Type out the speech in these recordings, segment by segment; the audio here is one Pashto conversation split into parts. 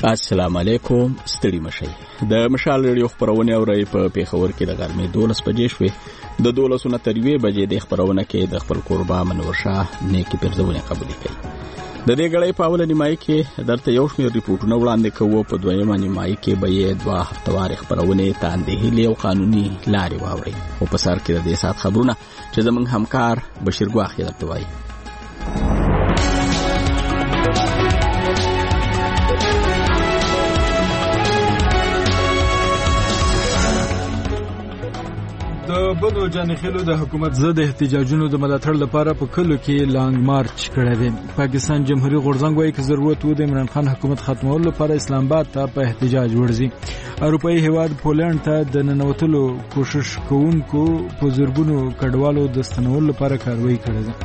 السلام علیکم. ستړي مشئ. د مشال ریډیو خبرونه اوري په پیښور کې د غرمې 12 بجې شوې. د 12 نه تر 2 بجې د خبرونه کې د خپل قربا منور شاه نیکی پرځونه قبول کړي. د دې غړې په اول نیمایي کې درته یو شمېر ریپورتونه وړاندې کوو. په دویمه نیمایي کې به یې 2 هفتوار خبرونه تاندې هلي او قانوني لارې واوري. او په سر کې د دې سات خبرونه چې زمونږ همکار بشیر ګواخي درته وایي. د بنو جانخیلو د حکومت ضد احتجاجونو د ملاتړ لپاره په کلو کې لانګ مارچ کړی دی. پاکستان جمهوریت غورځنګ وايي چې ضرورت و د عمران خان حکومت ختمولو لپاره اسلام آباد ته په احتجاج ورځي. اروپאי هیواد پولند ته د ننوتلو کوشش کوونکو په زرګونو کډوالو د ستنولو لپاره کاروایی کړې ده.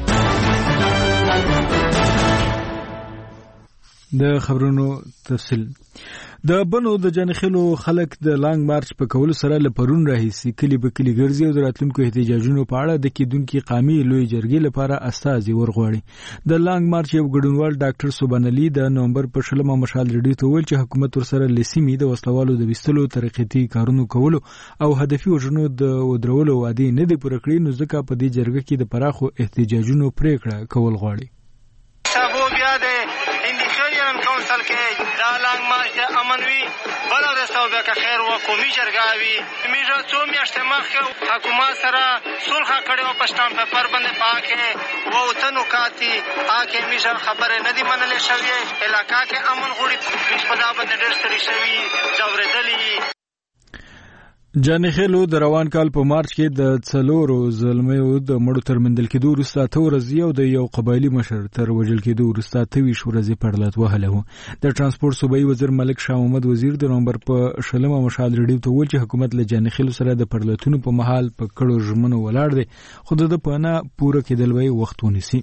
د خبرونو تفصیل. د بنو د جانخیلو خلک د لانګ مارچ په کولو سره لپرون راهیسي کلی په کلی ګرځي او د راتلونکو احتجاجونو په اړه د کېدونکو قامي لوی جرګې لپاره استازي ورغواړي. د لانګ مارچ یو ګډونوال ډاکټر سوبان علي د نومبر په 16 مشال ریډیو ته ویل چې حکومت ورسره لسیمي د وسلوالو د وستلو ترقېتي کارونو کولو او هدفي وژنو د ودرولو وعده نه دی پوره کړی، نو ځکه په دې جرګه کې د پراخو احتجاجونو پریکړه کول غواړي. کونسل کې دا لانګ مارچ د امنوي بل ورځ به که خیر و قومي جرګه وي. میږه څو میاشتې مخکې حکومت سره صلح کړې وه په شتام پیپر باندې پاکې اوته نکات دي پاکې میږه خبرې نه دي منلې شوې. علاقه کې امن غوړي موږ په دا باندې ډېر ستړي شوي ځورېدلي. جانخیلو د روان کال په مارچ کې د 4 ظلمیو د مړو تر مندل کېدو وروسته 8 ورځې او د یو قبایلي مشر تر وژل کېدو وروسته 28 ورځې پړلت وهله و. د ترانسپورت صوبایي وزیر ملک شاه محمد وزیر د نومبر په 16 مشال ریډیو ته ویل چې حکومت له جانخیلو سره د پړلتونو په محل په کړو ژمنو ولاړ دی، خو د پناه پوره کېدل وی وخت ونیسي.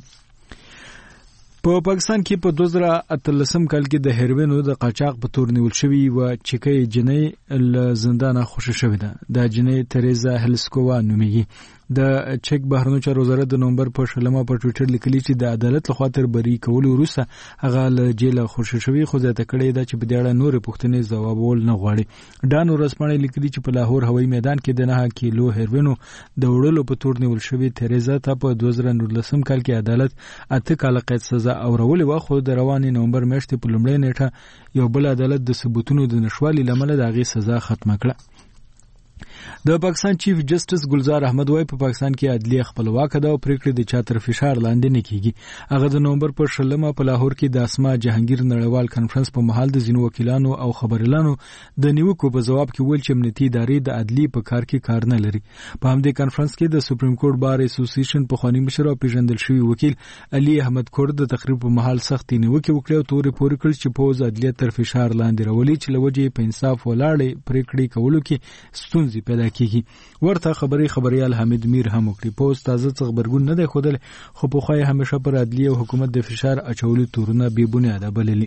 په پاکستان کې په 2013 کال کې د هیروینو د قاچاق په تور نیول شوی و چې جنۍ له زندانه خوشی شوې ده. د جنۍ تریزا هلسکووا نومیږي. د چک بهرنیو چارو وزارت د نومبر په 16 په ټوئیټر لیکلی چې د عدالت له خاطر بری کول وروسته هغه له جیل خوشی شوی، خو ځکه کړي دا چې په دې اړه نور پوښتنې ځوابول نه غواړي. ډان ورسپانې لیکلي چې په لاهور هوایي میدان کې د 9 کیلو هیروینو د وړلو په تور نیول شوی تریزا ته په 2019 کال کې عدالت 8 کال قید سزا اورولې و، خو د روانې نومبر میاشتې په لومړۍ نیټه یو بل عدالت د ثبوتونو د نشوالي لامل د هغې سزا ختمه کړه. د پاکستان چیف جسټس ګلزار احمد وايي په پاکستان کې عدلیه خپلواکه ده او پریکړې د چا تر فشار لاندې نه کیږي. هغه د نومبر په 16 په لاهور کې د اسما جهانگیر نړیوال کانفرنس په محل د ځینو وکیلانو او خبريالانو د نیوکو په جواب کې ویل چې امنیتي ادارې د عدلی په کار کې کار نه لري. په همدې کانفرنس کې د سپریم کورټ بار اسوسییشن په خواني مشر او پیژندل شوی وکیل علي احمد کورد د تقریر په محل سختي نیوکه وکړه او تورې پورې کړ چې پوز عدلیه تر فشار لاندې راولي چې لوجه په انصاف ولاړې پریکړې کولو کې ستونزې پیدا کیږي. ورته خبريال حمید میر هم وکړي. پوز تازه څه خبرګون نه دی خودل، خو په خوای همیشه پر عدلیه او حکومت د فشار اچولو تورونه بې بنیاده بللي.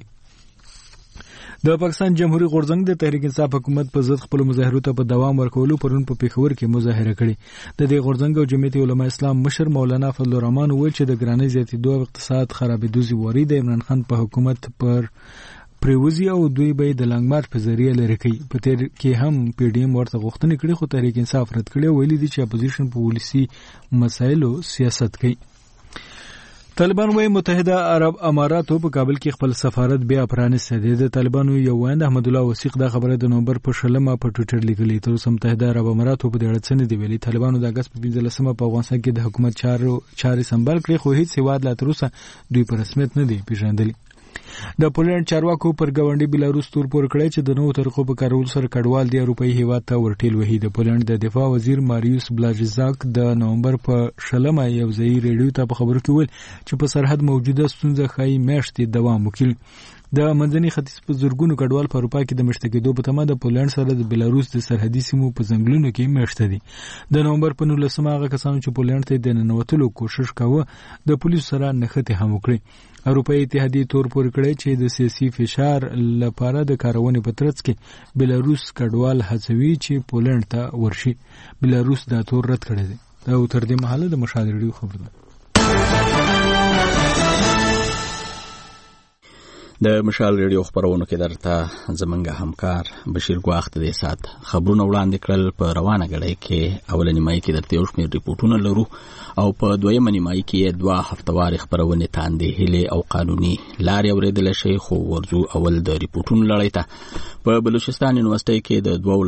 د پاکستان جمهوریت غورځنګ د تحریک انصاف حکومت په ضد خپل مظاهرو ته په دوام ورکولو پرون په پیښور کې مظاهره کړې. د دې غورځنګ او جمعیت علماء اسلام مشر مولانا فضل الرحمن ویل چې د ګرانۍ زیاتېدو او اقتصاد خرابېدو زیوري د عمران خان په حکومت پر پریوزی او دوی به د لانګ مارچ په ذریعہ لري کوي. په تیر کې هم پی ډی ایم ورته غوښتنې کړې، خو تحریک انصاف رد کړې او ویلي دي چې اپوزیشن په پالیسي مسایلو سیاست کوي. طالبان وايي متحده عرب اماراتو په کابل کې خپل سفارت بیا پرانیستی دی. د طالبانو یو ویاند احمد الله وثیق دا خبره د نومبر په 16 په ټوئیټر لیکلې. تر اوسه متحده عرب اماراتو په دې اړه څه نه دی ویلي. طالبانو د اگست په 15 په افغانستان کې د حکومت چارې سمبال کړې، خو هیڅ هیواد لا تر اوسه دوی په رسمیت نه دی پیژندلی. د پولند چارواکو پر ګاونډي بیلاروس تور پور کړی چې د نوو طریقو په کارولو سره کډوال دی اروپאי هیواد ته ورټیل وهي. د پولند د دفاع وزیر ماریوس بلاژزاک د نومبر په 16 یو ځای ریډیو ته په خبرو کې ویل چې په سرحد موجوده ستونزه ښایي میاشتې دوام وکړي. د منځني ختیځ په زرګونو کډوال په اروپا کې د مشته کېدو په تمه د پولند سره د بیلاروس د سرحدي سیمو په ځنګلونو کې میشته دي. د نومبر په 19 هغه کسانو چې پولند ته د ننوتلو کوشش کاوه د پولیسو سره نښتې هم وکړي. اروپאי اتحادیه تور پورې کړی چې د سیاسي فشار لپاره د کارونې په ترڅ کې بیلاروس کډوال هڅوي چې پولند ته ورشي. بیلاروس دا تور رد کړی دی. دا تر دې مهاله د مشاهده خبره ده. د مشال ریډیو خبرونو کې درته زمونږ همکار بشیر ګواخت د سات خبرونه وړاندې کړل. په روانه غړي کې اولنی مای کې درته یو شمېر ریپورتونه لرو او په دویمه نیمای کې 2 هفتوار خبرونه تاندې هله او قانوني لارې اوریدل شي. خو ورځو اول د ریپورتونو لړۍ ته په بلوچستان یونیورسيټي کې د 2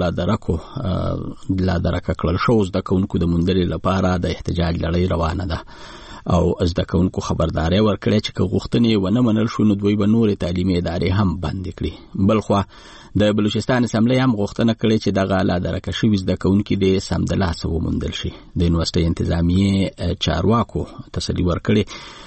لادرکه کړل شو د کونکو د مندلې لپاره د احتجاج لړۍ روانه ده او از د کونکو خبرداري ورکړي چې غوښتنې ونه منل شو نو دوی به نور تعلیمي ادارې هم بند کړي. بلخو د بلوچستان اسمبلی هم غوښتنه کړې چې دغه لادرکه شوی د کونکو د سمدلاسه ومندل شي. د یونیورسيټي انتظامیه چارواکو تسلی ورکړي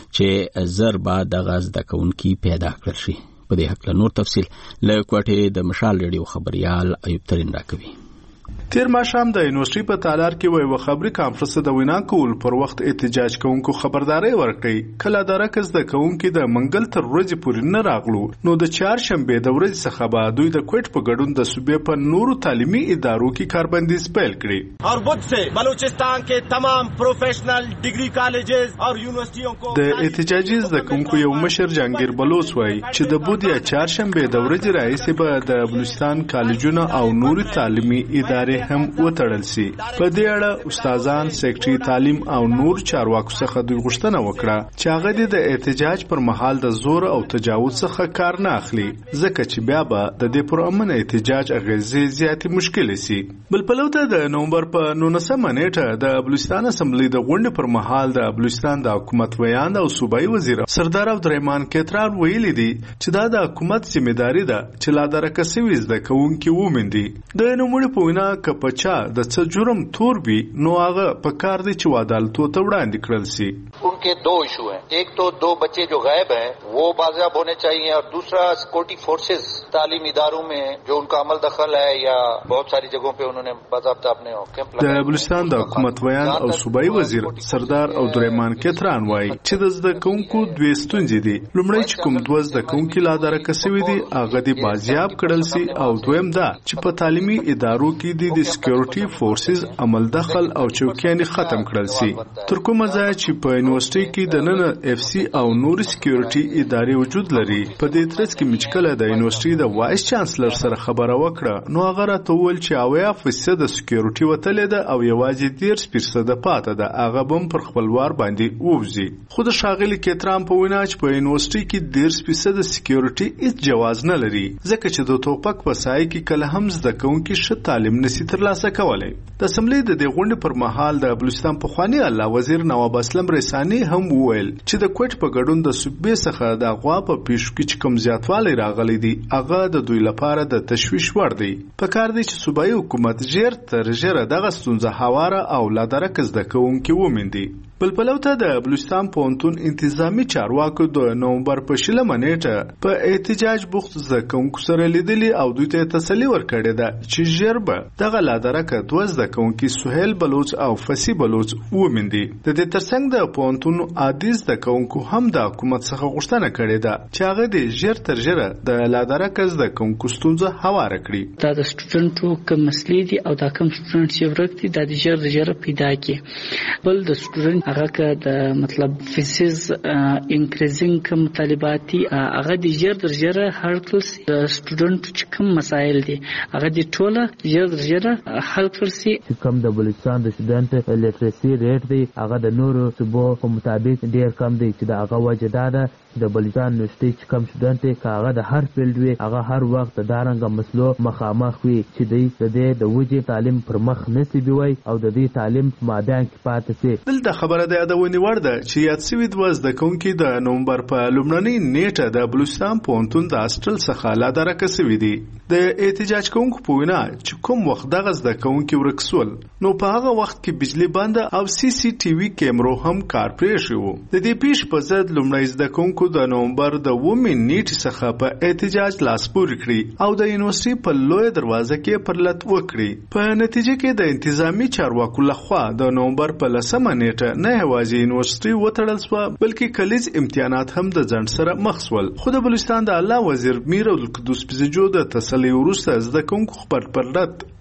چې زر بعد دغه د کونکو پیدا کړل شي. په دې حق له نور تفصیل له کوټې د مشال ریډیو خبريال ایوب ترين راکوي. تیر ماښام د یونیورسيټي په تالار کې یو خبري کانفرنس د وینا کول پر وخت احتجاج کوونکو خبرداري ورکړي کله درکز د کوونکو د منګل تر ورځې پورې نه راغلو نو د چهارشنبه د ورځې څخه به دوی د کوټ په ګډون د صوبې په نورو تعلیمي ادارو کې کاربندیز پیل کړي اور بود سے بلوچستان کې تمام پروفیشنل ډیګري کالجز او یونیورسيټیوں کو د احتجاجي د کوونکو یو مشر جهانگیر بلوچ وای چې د بود یا چهارشنبه د ورځې راځي به د بلوچستان کالجونو او نورو تعلیمي ادارې هم وتړل سي. په دې اړه استادان سیکریټري تعلیم او نور چارواکو څخه دوی غوښتنه وکړه چې هغه د احتجاج پر مهال د زور او تجاوز څخه کار نه اخلي ځکه چې بیا به د دې پر امن احتجاج اغیزې زیاتې مشکل سي. بل په لوته د نومبر په 19 نیټه د بلوچستان اسمبلی د غونډې پر مهال د بلوچستان د حکومت ویاند او صوبایي وزیر سردار عبدالرحمن کتران ویلي دي چې دا د حکومت ذمہداري ده چې لادرکه سوي زده کوونکي ومندي. د نوموړي په وینا کپچا د څه جرم تور بي نو هغه په کار دي چې عدالت ته وړاندې کړل سي. उनके 2 इशू हैं. एक तो 2 बच्चे जो गायब हैं वो बाजियाब होने चाहिए और दूसरा सिक्योरिटी फोर्सेस तालीम इदारों में जो उनका अमल दखल है या बहुत सारी जगहों पे उन्होंने बाज़ाब्ता अपने कैंप लगाए. د بلوچستان د حکومت ویان او صوبایي وزیر سردار عبدالرحمن کتران وایي چې د زده کوونکو 2 ستونزې دي. لومړی چې کوم 2 زده کوونکي لادرکه سوي دي هغه دي باجیاب کړل سي او دویم دا چې په تعلیمي ادارو کې د سکیورټي فورسز عمل دخل او چوکیانې ختم کړل سي. تر کومه ځای چې په یونیورسيټي کې د نن اف سي او نور سکیورټي ادارې وجود لري په دې ترڅ کې مشکله د یونیورسيټي د وایس چانسلر سره خبره وکړه نو هغه راته وویل چې 80% د سکیورټي وتلې ده او یوازې 10% پاته ده هغه بم پر خپلوار باندې ووزي. خود شاغلي کتران په وینا چې په یونیورسيټي کې 10% د سکیورټي هیڅ جواز نه لري ځکه چې د توپک په سای کې کله هم زده کوونکي ښه تعلیم نشي ترلاسه کولای. د اسمبلی د دې غونډې پر مهال د بلوچستان پخوانی اعلی وزیر نواب اسلم رسانی هم وویل چې د کوټ په ګډون د صوبې څخه د غوا په پیښو کې چې کوم زیاتوالی راغلی دی هغه د دوی لپاره د تشویش وړ دی. په کار دی چې صوبایي حکومت ژر تر ژره دغه ستونزه هواره او لادرکه زده کوونکي ومندي. بل پلوته د بلوچستان پونتون انتظامی چارواکو د نومبر په 16 نیټه په احتجاج بوخت زده کوونکو سره لیدلی او دوی ته تسلی ورکړې ده چې ژر به دغه لادرکه 2 زده کوونکي سهیل بلوچ او فسی بلوچ ومندي. د دې ترڅنګ د پونتون عادي زده کوونکو هم د حکومت څخه غوښتنه کړې ده چې هغه د ژر تر ژره د لادرکه زده کوونکو ستونزه هواره کړي. دا د سټوډنټو کوم مسلې دي او دا کوم سټوډنټ چې ورکتي د ژر ژر پیدا کړي. بل د سټوډنټ هغه که د مطلب فیسز انکریزینګ کوم طالباتي هغه د ژر در ژره حل کړل سي. د سټوډنټ چې کوم مسایل دي هغه د ټوله ژر در ژره حل کړل سي. کوم د بلوچستان د سټوډنټ لیټریسي ریټ دی هغه د نورو صوبو په مطابق ډیر کم دی چې د هغه وجه دا ده د بلوچستان یونیورسيټي چې کوم سټوډنټ هغه د هر فیلډ وي هغه هر وخت د دارنګ مسلو مخامخ وي چې د د وجه تعلیم پر مخ نسی بيوي او د دې تعلیم مادان کې پاتې سي. دلته خبره ده د ونیوړ ده چې یاد سوي د زده کوونکي د نومبر په لومړنۍ نیټه د بلوچستان پونتون د هاسټل څخه لادرکه سوي دي. د احتجاج کوونکو په وینا چې کوم وخت دغه زده کوونکي ورکسول نو په هغه وخت کې بجلی بند او سی سی ټي وي کیمرو هم کار پرې شو. د دې پیښ په ضد لومړی زده کوونکو د نومبر د 9 نیټې څخه په احتجاج لاس پورې کړی او د یونیورسيټي په لوی دروازه کې پرلط وکړي. په نتیجه کې د انتظامی چارواکو لخوا د نومبر په 10 نیټه نه یوازې یونیورسيټي وتړل شو بلکې کلیج امتحانات هم د ځنډ سره مخ شول. خو د بلوچستان د اعلی وزیر میر عبدالقدوس پزجو د تسلی وروسته زده کوونکو خبر پرلط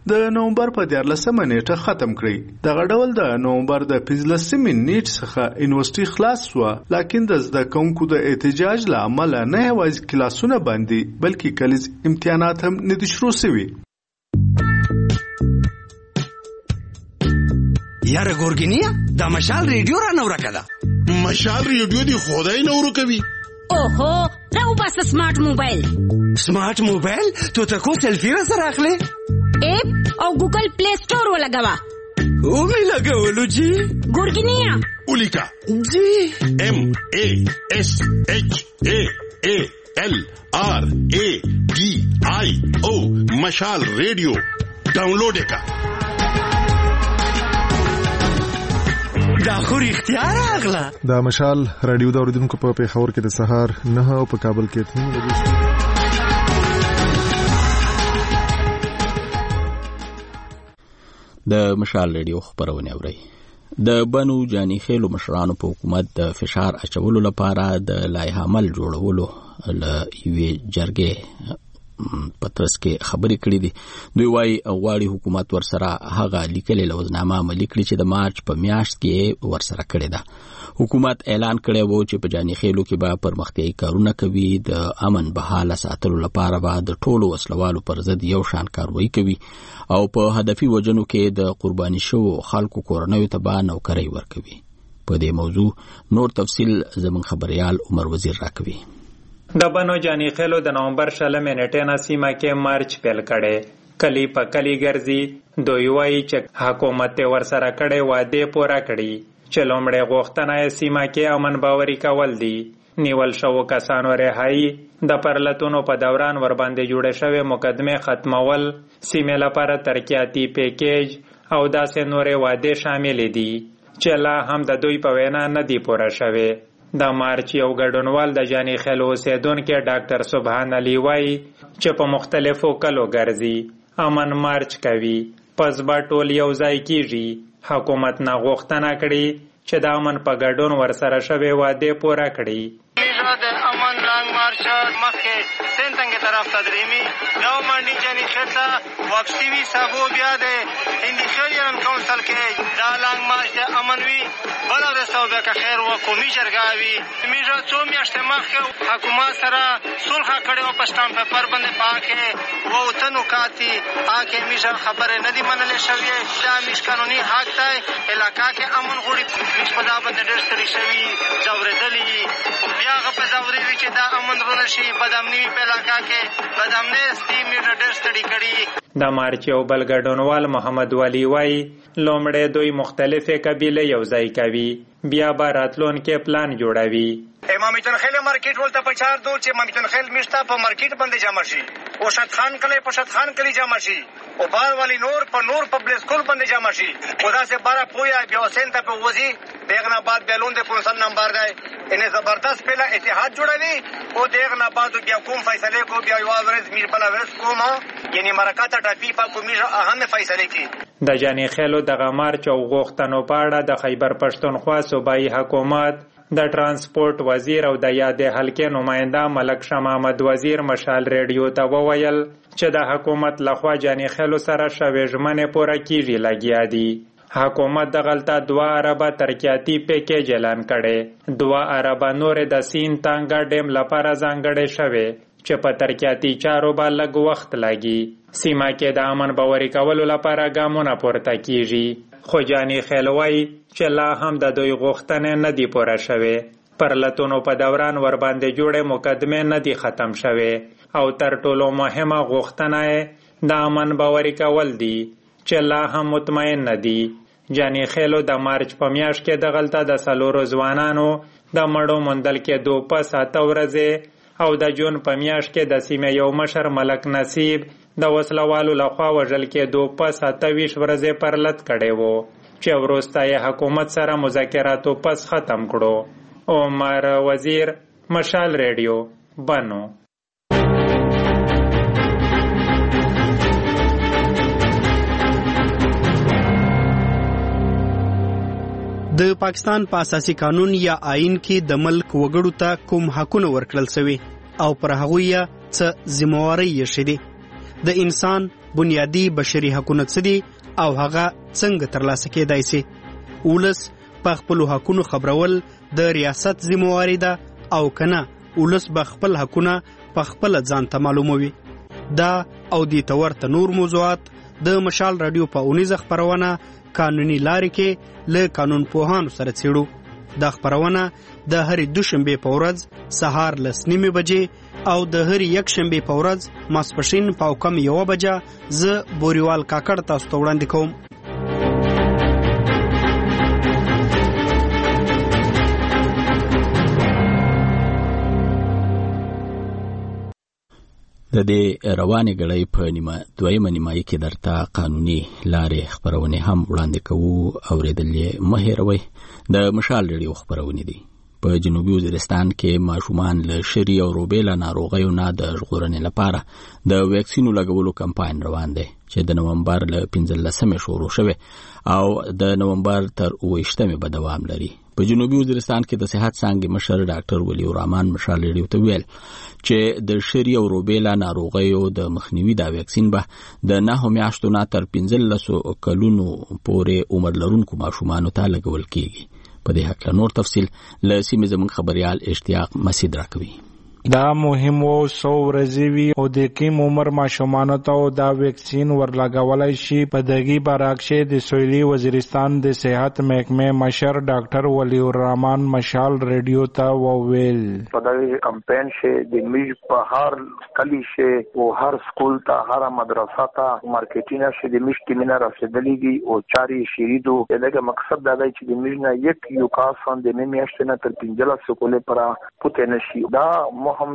د نومبر په 14 نیټه ختم کړی. دغه ډول د نومبر د 15 نیټ څخه یونیورسيټي خلاص شو، لکه د زده کوونکو د احتجاج له امله نه یوازې کلاسونه بندي بلکې کلیز امتحانات هم نه دي شروع شوي. یاره ګورګینیا دا مشال ریډیو را نو راکړه. مشال ریډیو دی خدای نو ورکوي. اوهو راو بس سمارټ موبایل. سمارټ موبایل تو تکو سیلفی را سره اخلي. اپ او ګوګل پلی سٹور ولګوا. او می لګولو جی. ګورګینیا اولیکا جی MASHALRADIO مشال ریډیو ډاونلوډ کا. دا خو اختیار اغلا. دا مشال رادیو دا اوریدونکو په پیښور کې د سهار 9 او په کابل کې 3 بجې. د مشال رادیو خبرونه اوري. د بنو جاني خېلو مشرانو په حکومت د فشار اچولو لپاره د لایحه عمل جوړولو یوې جرګې پترس کې خبرې کړې دي. دوی وايي غواړي حکومت ورسره هغه لیکلې لوزنامه عملي کړي چې د مارچ په میاشت کې ورسره کړې ده. حکومت اعلان کړی و چې په جاني خېلو کې به پرمختیایي کارونه کوي، د امن بحاله ساتلو لپاره به د ټولو وسلوالو پر ضد یو شان کاروایی کوي او په هدفي وجنو کې د قرباني شو خلکو کورنیو ته به نوکرۍ ورکوي. په دې موضوع نور تفصیل زموږ خبريال عمر وزیر راکوي. د بنو جاني خېلو د نومبر 16 نیټه نه سیمه کې مارچ پیل کړي. کلی په کلی ګرځي. دوی وایي چې حکومت ورسره کړي وعده پوره کړي چې لومړی غوښتنه یې سیمه کې امن باوري کول دي. نیول شو کسانو رهایی، د پرلتونو په دوران ور باندې جوړه شوې مقدمه ختمول، سیمه لپاره ترقیاتی پیکیج او داسې نورې وعده شامل دي چې لا هم د دوی په وینا نه دي پوره شوې. د مارچ یو ګډونوال د جاني خېلو اوسیدونکو ډاکټر سبحان علي وایي چې په مختلفو کلو ګرځي، امن مارچ کوي، پس به ټول یو ځای کیږي. حکومت نه غوښتنه کړي چې د امن په ګډون ورسره شوې وعده پوره کړي. د امن لانګ مارچ مخکې سنتنګ طرف ته درېمي نو منډي جاني خېلتا واکسیوي صاحب بیا د هندي خیریان کونسل کې دا لانګ مارچ د امن وی بل ورسو بیا که خیر و قومي جرګاوي میژه څو میاشتې مخکې حکومت سره صلح کړي او په سټامپ پیپر باندې پاکه وو تنو کاتی آکه میژه خبره ندی منلې شوی. دا میش قانوني حق دی علاقہ کې امن غوړي میش په دا باندې ډېر ستړي شوي ځورېدلي بیا په ځوري وی چې دا امن رونه شي بدامني په علاقہ کې بدامني سټي میټر ډېر ستړي کړي. د مارچ یو بل ګډونوال محمد ولی وای لومړی دوی مختلفه قبیله یو ځای کوي، بیا به راتلونکي پلان جوړوي. امامتون خیل مارکیټ ولته په چار دو چې امامتون خیل میشته په مارکیټ باندې جمع شي او شت خان کله په شت خان کلی جمع شي او بار والی نور پبلک سکول باندې جمع شي. خدا سے بارا پویا بیا حسین ته په وځي دغه بعد بیلون د پونسل نمبر دی انه زبردست پهلا اتحاد جوړوي او دغه بعد بیا کوم فیصله کو بیا یواز ورځ میر بلا ورځ کوم یعنی مرکات ټاپی په کومه اهم فیصله کی. د جاني خېلو دغه مارچ او غوښتنو په اړه د خیبر پښتونخوا صوبایي حکومت د ترانسپورت وزیر او د یاد حلقې نماینده ملک شاه محمد وزیر مشال ریډیو ته وویل چې د حکومت لخوا جاني خېلو سره شوې ژمنې پوره کیږي لګیا دي. حکومت دغلطه 2 اربه ترقیاتی پیکیج اعلان کړي. 2 اربه نور د سین تانګا ډیم لپاره ځانګړې شوې چې په ترقیاتی چارو به لږ وخت لګي. سیمه کې د امن باوري کولو لپاره ګامونه پورته کیږي. خو جاني خېلو وایي چې لا هم د دوی غوښتنې نه دي پوره شوې. پرلتونو په دوران ور باندې جوړې مقدمې نه دي ختم شوې او تر ټولو مهمه غوښتنه د امن باوري کول دي چې لا هم مطمئن نه دي. جاني خېلو د مارچ په میاشت کې دغلطه د 4 ځوانانو د مړو موندل کې 2 په 7 ورځې او د جون په میاشت کې د سیمې یو مشر ملک نصیب د وسلوالو لخوا وژل کې 2 په 27 ورځې پرلت کړي وو چې وروسته یې حکومت سره مذاکراتو پس ختم کړو. عمر وزیر مشال ریډیو بنو. د پاکستان په اساسي قانون یا آئین کې د ملک وګړو ته کوم حقونه ورکړل شوي او پر هغوی څه ذمہواری یې شته. د انسان بنیادی بشري حقونه څه دي او هغه څنګه ترلاسه کېدای شي. ولس په خپل حقونو خبرول د ریاست ذمہواری ده او کنه ولس به خپل حقونه په خپل ځان ته معلوموي. دا او د تورته نور موضوعات د مشال رادیو په اونیزه خبرونه قانوني لارې کې له قانون پوهانو سره څېړو. دا خبرونه د هرې دوشنبه په ورځ سهار 9:30 بجې او د هرې یکشنبه په ورځ ماسپښین په کم 1 بجه زه بوریوال کاکړ تاسو ته وړاندې کوم. د دې روانې غړۍ په دویمه نیمایي کې درته قانوني لارې خبرونه هم وړاندې کوو. اورېدل مه هېروئ. د مشال رادیو خبرونه دي. په جنوبي وزیرستان کې ماشومان له شری او روبیلا ناروغیو نه د ژغورنې لپاره د ویکسینو لګولو کمپاین روان دی چې د نومبر له 15 شروع شوی او د نومبر تر 28 به دوام لري. په جنوبي وزیرستان کې د صحت څانګې مشر ډاکټر ولی الرحمن مشال رادیو ته ویل چې د شری او روبیلا ناروغیو د مخنیوي دا ویکسین به د 9 میاشتو نه تر 15 کلونو پورې عمر لرونکو ماشومانو ته لګول کیږي. په دې حق نور تفصیل له سیمې زموږ خبريال اشتیاق مسعود راکوي. دا مهم و 100 ورځې وي او د کم عمر ماشومانو ته دا ویکسین ورلګولای شي. په دغه برعکس د سویلي وزیرستان د صحت محکمه مشر ډاکټر ولی الرحمن مشال رادیو ته وویل په دغه کمپاین شه د میج په هر کلی شه او هر سکول ته هر مدرسه ته مارکیټینګ شه د میج ټیمینه رسیدلېږي او چاري شریدو. دغه مقصد دا دی چې د میج نه یو کاسان د میاشتې نه تر 15 سکولې پر پته نشي. دا هم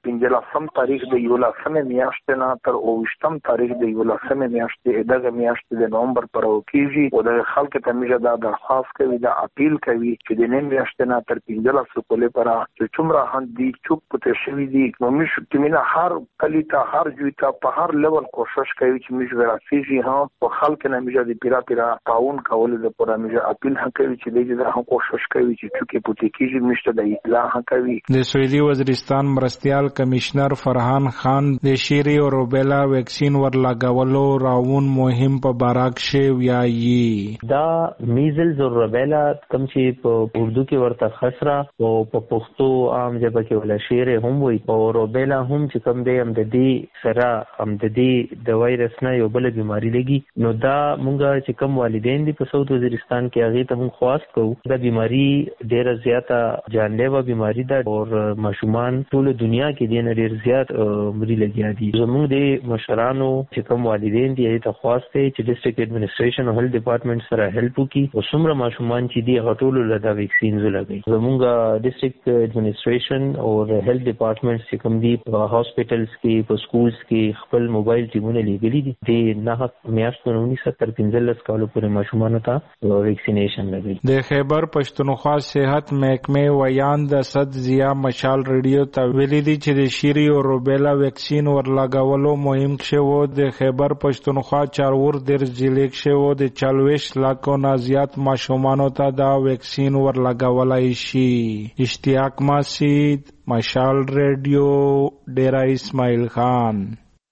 15 تاریخ د 11 میاشتې نه تر 28 تاریخ د 11 میاشتې دغه میاشتې د نومبر پر وکیږي او د خلکو ته میجه دا درخواست کوي دا اپیل کوي چې د نیم میاشتې نه تر 15 سکولې پر چې څومره هندي چوپ پته شوی دي نو میش تمینه هر کلی ته هر جوی ته په هر لیول کوشش کوي چې میش ورافيږي ها په خلکو نه میجه د پیرا تعاون کول د پر میجه اپیل کوي چې دغه هم کوشش کوي چې چوکې پته کیږي میشته د اطلاع کوي. د سویلي وزیرستان مرستیال کمشنر فرحان خان د شری او روبیلا ویکسین ورلګولو راون مهم په باراک شی ویایي. دا میزلز او روبیلا کوم چې په اردو کې ورته خسرا او په پښتو عام ژبه کې ولا شیر هم وي او روبیلا هم چې کوم دی هم د دې سره هم د دې د وایرس نه یو بل بیماری لګي. نو دا مونږه چې کوم والدین دي په سعودي وزیرستان کې هغه ته مونږ خواست کوو دا بیماری ډیره زیاته جانلیوا بیماری ده او ماشومان ټول دنیا کې دین ډیر زیات مری لګیا دي. زموږ د مشرانو چې کوم والدین دي ته خواسته چې ډیسټریکټ ایڈمنسټریشن او هیلث ډپارټمنټ سره هیلپ وکړي او څومره ماشومان چې دي هټول لدا ویکسینز لګي. زموږ ډیسټریکټ ایڈمنسټریشن او هیلث ډپارټمنټ چې کوم دي په هاسپټلز کې په سکولز کې خپل موبایل ټیمونه لګلي دي د نه میاشتو 19 تر 15 کالو پورې ماشومان ته ویکسینیشن لګي. د خیبر پښتونخوا صحت محکمه ویان د صد ضیا مشال رادیو ته ویلي دي چې د شری او روبیلا ویکسین ورلګولو مهم شوه. د خیبر پښتونخوا چارور در ضلع شوه د 40 لک نه زیات ماشومانو ته دا ویکسین ورلګولای شي. اشتیاق مسعود مشال رادیو ډیرا اسماعیل خان.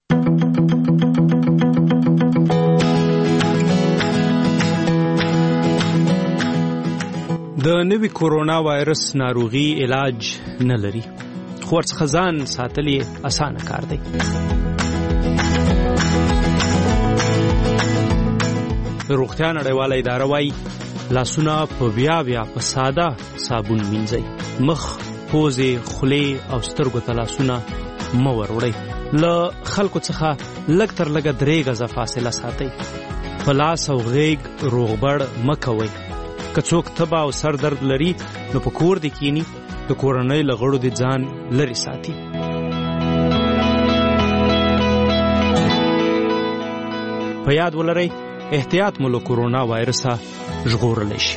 د نوي کورونا وایرس ناروغي علاج نه لري خو ورڅخه ځان ساتل یې اسانه کار دی. روغتیا نړیواله اداره وايي لاسونه په بیا په ساده صابون مینځئ. مخ، پوزې، خولې او سترګو ته لاسونه مه وروړئ. له خلکو څخه لږ تر لږه 3 غزه فاصله ساتئ. په لاس او غیږ روغبړ مه کوئ. که څوک تبه او سر درد لري نو په کور دې کینی د کورنۍ له غړو دې ځان لرې ساتي. په یاد ولرئ احتیاط مو له کورونا وایرسه ژغورلی شي.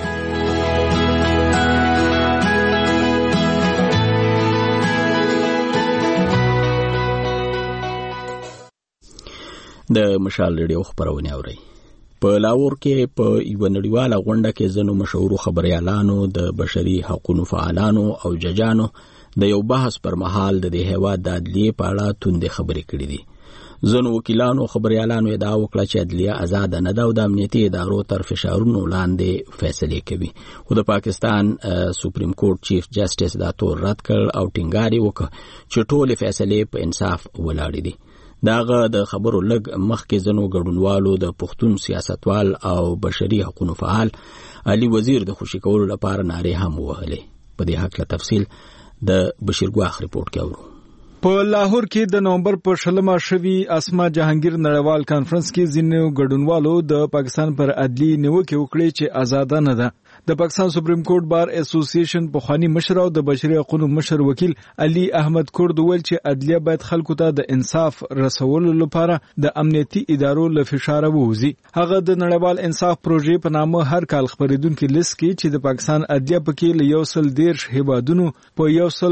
د مشال رادیو خبرونه اورئ. په لاهور کې په یو نړیواله غونډه کې ځینو مشهور خبريالانو د بشري حقوقو فعالانو او ججانو د یو بحث پر مهال د هیواد د عدلیې په اړه توندې خبرې کړې دي. ځینو وکیلانو خبريالانو ادعا وکړه چې عدلیه آزاد نه ده او د امنیتي ادارو تر فشارونو لاندې فیصله کوي. خو د پاکستان سپریم کورټ چیف جسټس دا تور رد کړ او ټینګار وکړ چې ټول فیصلې په انصاف ولاړې دي. داغه د خبرو لګ مخکې ځنو ګډونوالو د پښتون سیاستوال او بشري حقوقو فعال علي وزیر د خوشی کولو لپاره نارې هم وهلې. په دې حق له تفصیل د بشیر ګواخ ریپورت کې اورو. په لاهور کې د نومبر په 16 شوي اسما جهانگیر نړیوال کانفرنس کې ځینو ګډونوالو د پاکستان پر عدلی نیوکه وکړه چې آزاد نه ده. د پاکستان سپریم کورټ بار اسوسییشن په خواني مشر او د بشري حقوقو مشر وکیل علي احمد کورد ویل چې عدلیه باید خلکو ته د انصاف رسولو لپاره د امنیتي ادارو له فشار ووزي. هغه د نړیوال انصاف پروژې په نامه هر کال خبرېدونکو لیست کې چې د پاکستان عدلیه پکې له 110 هیوادونو په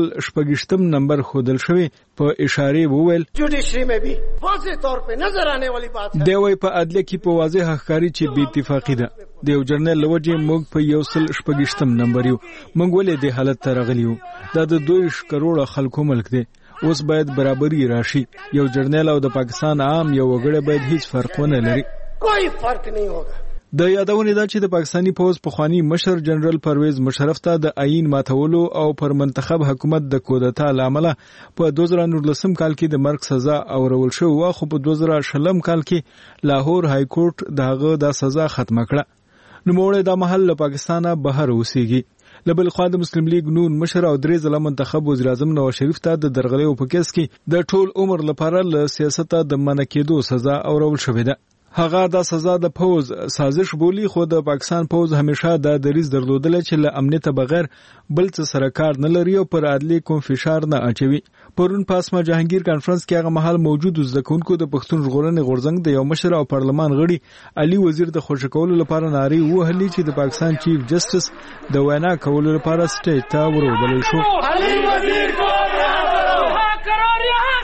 118 نمبر خودل شوی په اشاره وویل جوډیشری میں بھی واضح طور پہ نظر آنے والی بات ہے. دی وی په عدلیه کې په واضح ښکاری چې بې اتفاقی ده. د یو جرنل لوجه موږ په 118 نمبر یو موږ ولې د حالت ته راغلیو. دا د 2 کروڑ خلکو ملک دی. اوس باید برابرۍ راشي. یو جرنل او د پاکستان عام یو وګړی باید هیڅ فرق ونه لري. کوئی فرق نه ہوگا. د یادونه ده چې د پاکستانی پوز په خوانی مشر جنرال پرویز مشرف ته د آئین ماتولو او پر منتخب حکومت د کودتا لامل په 2019 کال کې د مرګ سزا اورول شو. خو په 2020 کال کې لاهور های کورټ دغه د سزا ختمه کړه. نوموړی د محل له پاکستانه بهر اوسېږي. لبل خوا د مسلم لیگ نون مشر او 3 ځله منتخب وزیر اعظم نواز شریف ته د درغلیو په کیس کې د ټول عمر لپاره له سیاست د منع کېدو سزا اورول شوې ده. هغه د سزا د پوز سازش بولی. خو د پاکستان پوز همیشه د دریز درلودل چې له امنیت بغیر بل څه سره کار نه لري او پر عدلی کوم فشار نه اچوي. پرون پاسما جهانگیر کانفرنس کې هغه محل موجود زکونکو د پښتون ژغورنې غورځنګ د یو مشر او پارلمان غړي علي وزیر د خوشی کولو لپاره نارې وهلې چې د پاکستان چیف جسټس د وینا کولو لپاره سټیج ته ورودل شو. علي وزیر کو رها کرو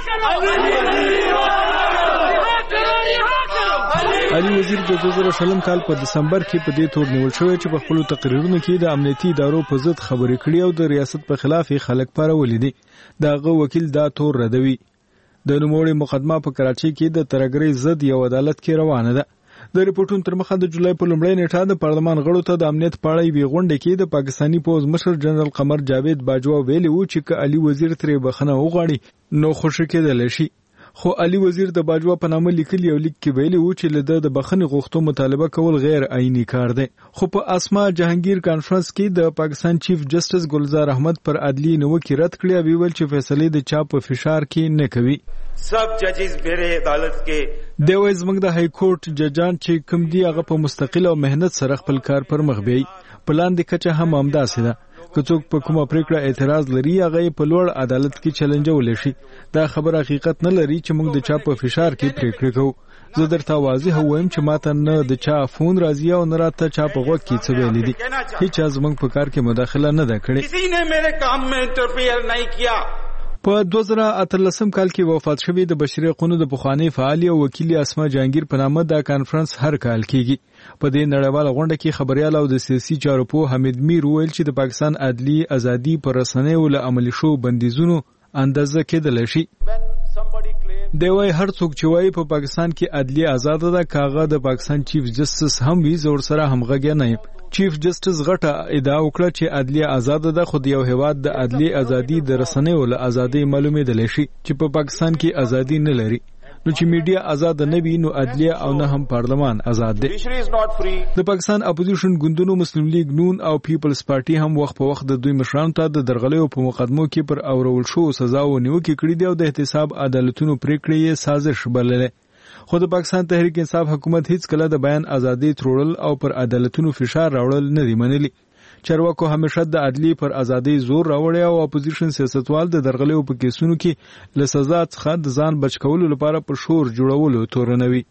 علي وزیر د 2020 کال په دسمبر کې په دې تور نیول شوی چې په خپل تقریرونو کې د امنیتي ادارو په ضد خبرې کړې او د ریاست په خلاف خلک پارولې دي. دغه وکیل دا تور ردوي. د نوموړي مقدمه په کراچۍ کې د ترګرۍ ضد یو عدالت کې روانه ده. د ریپورتونو تر مخه د جولای په لومړۍ نیټه د پارلمان غړو ته د امنیت په اړه یوه غونډه کې د پاکستانی پوز مشر جنرال قمر جاوید باجوا ویلي و چې که علي وزیر ترې بخښنه وغواړي نو خوشی کېدلی شي. خو علي وزیر د باجوا په نامه لیکلي یو لیک کې ویلي و چې له د بخښنې غوښتو مطالبه کول غیر آئینی کار دی. خو په اسما جهانگیر کانفرنس کې د پاکستان چیف جسټس ګلزار احمد پر عدلی نیوکې رد کړې او ویل چې فیصلې د چا په فشار کې نه کوي. سب ججز بره عدالت کې د وایز موږ د های کورټ ججان چې کوم دی هغه په مستقل او مهنت سره خپل کار پر مخ بیاي. پلان د کچه هم همداسې ده. که څوک په کومه پریکړه اعتراض لري هغه په لوړ عدالت کې چیلنجول شي. دا خبر حقیقت نه لري چې موږ د چا په فشار کې پریکړه کوو. زه درته واضح وایم چې ماته نه د چا فون راځي او نه راته چا په غوږ کې څه ویلي دي. هیڅ زموږ په کار کې مداخله نه ده کړې. کسی نے میرے کام میں انٹرفیئر نہیں کیا. په 2018 کال کې وفات شوی د بشري حقوقو د پخوانی فعال او وکیل اسما جهانگیر په نامه د کانفرنس هر کال کیږي. په دې نړیواله غونډه کې خبريال او د سیاسي چارو په حمید میر ویل چې د پاکستان عدلی ازادي پر رسنیو له عملي شو بندیزونو اندازه کېدل شي. دی وای هر څوک چې وای په پاکستان کې عدلی آزاد ده کاغه د پاکستان چیف جسټس هم وی زور سره همغږی نه. چیف جسټس غټه ادعا وکړه چې عدلیه آزاد ده خو د یو هیواد د عدلی ازادي د رسنیو له ازادي معلومېدل شي چې په پاکستان کې ازادي نه لري. نو چې میډیا آزاد نه وي نو عدلیه او نه هم پارلمان آزاد دی. د پاکستان اپوزیشن ګوندونو مسلم لیگ نون او پیپلز پارټي هم وخت په وخت د دوی مشرانو ته د درغلیو په مقدمو کې پر اورول شو سزا او نیوکې کړې دي او د احتساب عدالتونو پریکړې یې سازش بللې. خو د پاکستان تحریک انصاف حکومت هیڅ کله د بیان ازادي تروړل او پر عدالتونو فشار راوړل نه دی منلي. چارواکو همیشه د عدلی پر ازادي زور راوړی او اپوزیشن سیاستوال د درغلیو په کیسونو کې له سزا څخه د ځان بچ کولو لپاره پر شور جوړولو تورنوي.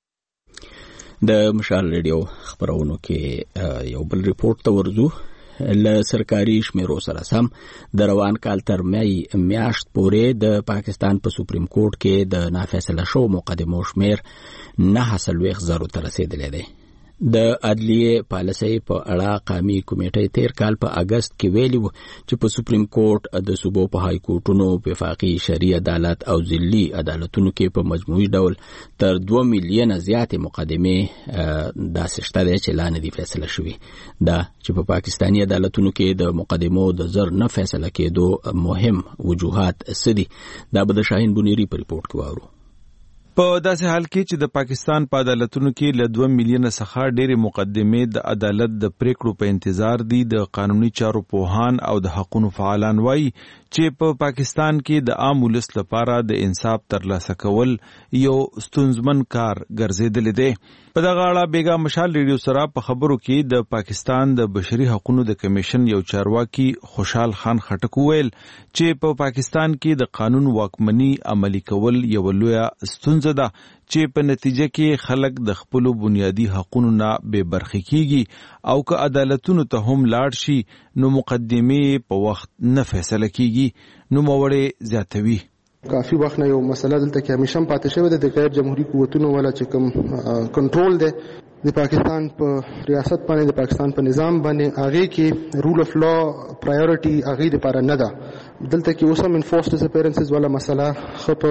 د مشال ریډیو خبرونو کې یو بل ریپورت ته ورځو. له سرکاري شمیرو سره سم د روان کال تر مې میاشت پورې د پاکستان په سپریم کورټ کې د نافیصله شو مقدمو شمیر 9.0 ته رسیدلی دی. د عدلیه پالیسۍ په اړه قومي کمیټې تیر کال په اگست کې ویلي و چې په سپریم کورټ د صوبو په های کورټونو وفاقي شرعي عدالت او ضلعي عدالتونو کې په مجموعي ډول تر 2 میلیونه زیاتې مقدمې داسې شته چې لا نه دي فیصله شوي. دا چې په پاکستاني عدالتونو کې د مقدمو د زر نه فیصله کېدو مهم وجوهات سدي. دا به د شاهین بنيري په ریپورت کې واورو. په داسې حال کې چې د پاکستان په عدالتونو کې له 2 میلیونه څخه ډېرې مقدمې د عدالت د پریکړو په انتظار دي، د قانوني چارو پوهان او د حقوقو فعالان وایي چې په پاکستان کې د عام ولس لپاره د انصاف ترلاسه کول یو ستونزمن کار ګرځېدلی دی. په دغه اړه بیګا مشال ریډیو سره په خبرو کې د پاکستان د بشري حقوقو د کمیشن یو چارواکي خوشحال خان خټک ویل چې په پاکستان کې د قانون واکمني عملي کول یو لویه ستونزه ده چې په نتیجه کې خلک د خپل بنیادی حقوقو نه بے برخې کیږي او که عدالتونو ته هم لاړ شي نو مقدمې په وخت نه فیصله کیږي. نو موړې زیاتوي کافی وخت نه یو مسله دلته کې همیشه پاتې شوی ده د غیر جمهوریت قوتونو ولا چې کوم کنټرول ده د پاکستان په ریاست باندې، د پاکستان په نظام باندې، هغه کې رول اف لا پرایورټي هغه لپاره نه ده. دلته کې اوس هم انفورس ډیسپیرنسز ولا مسله خپ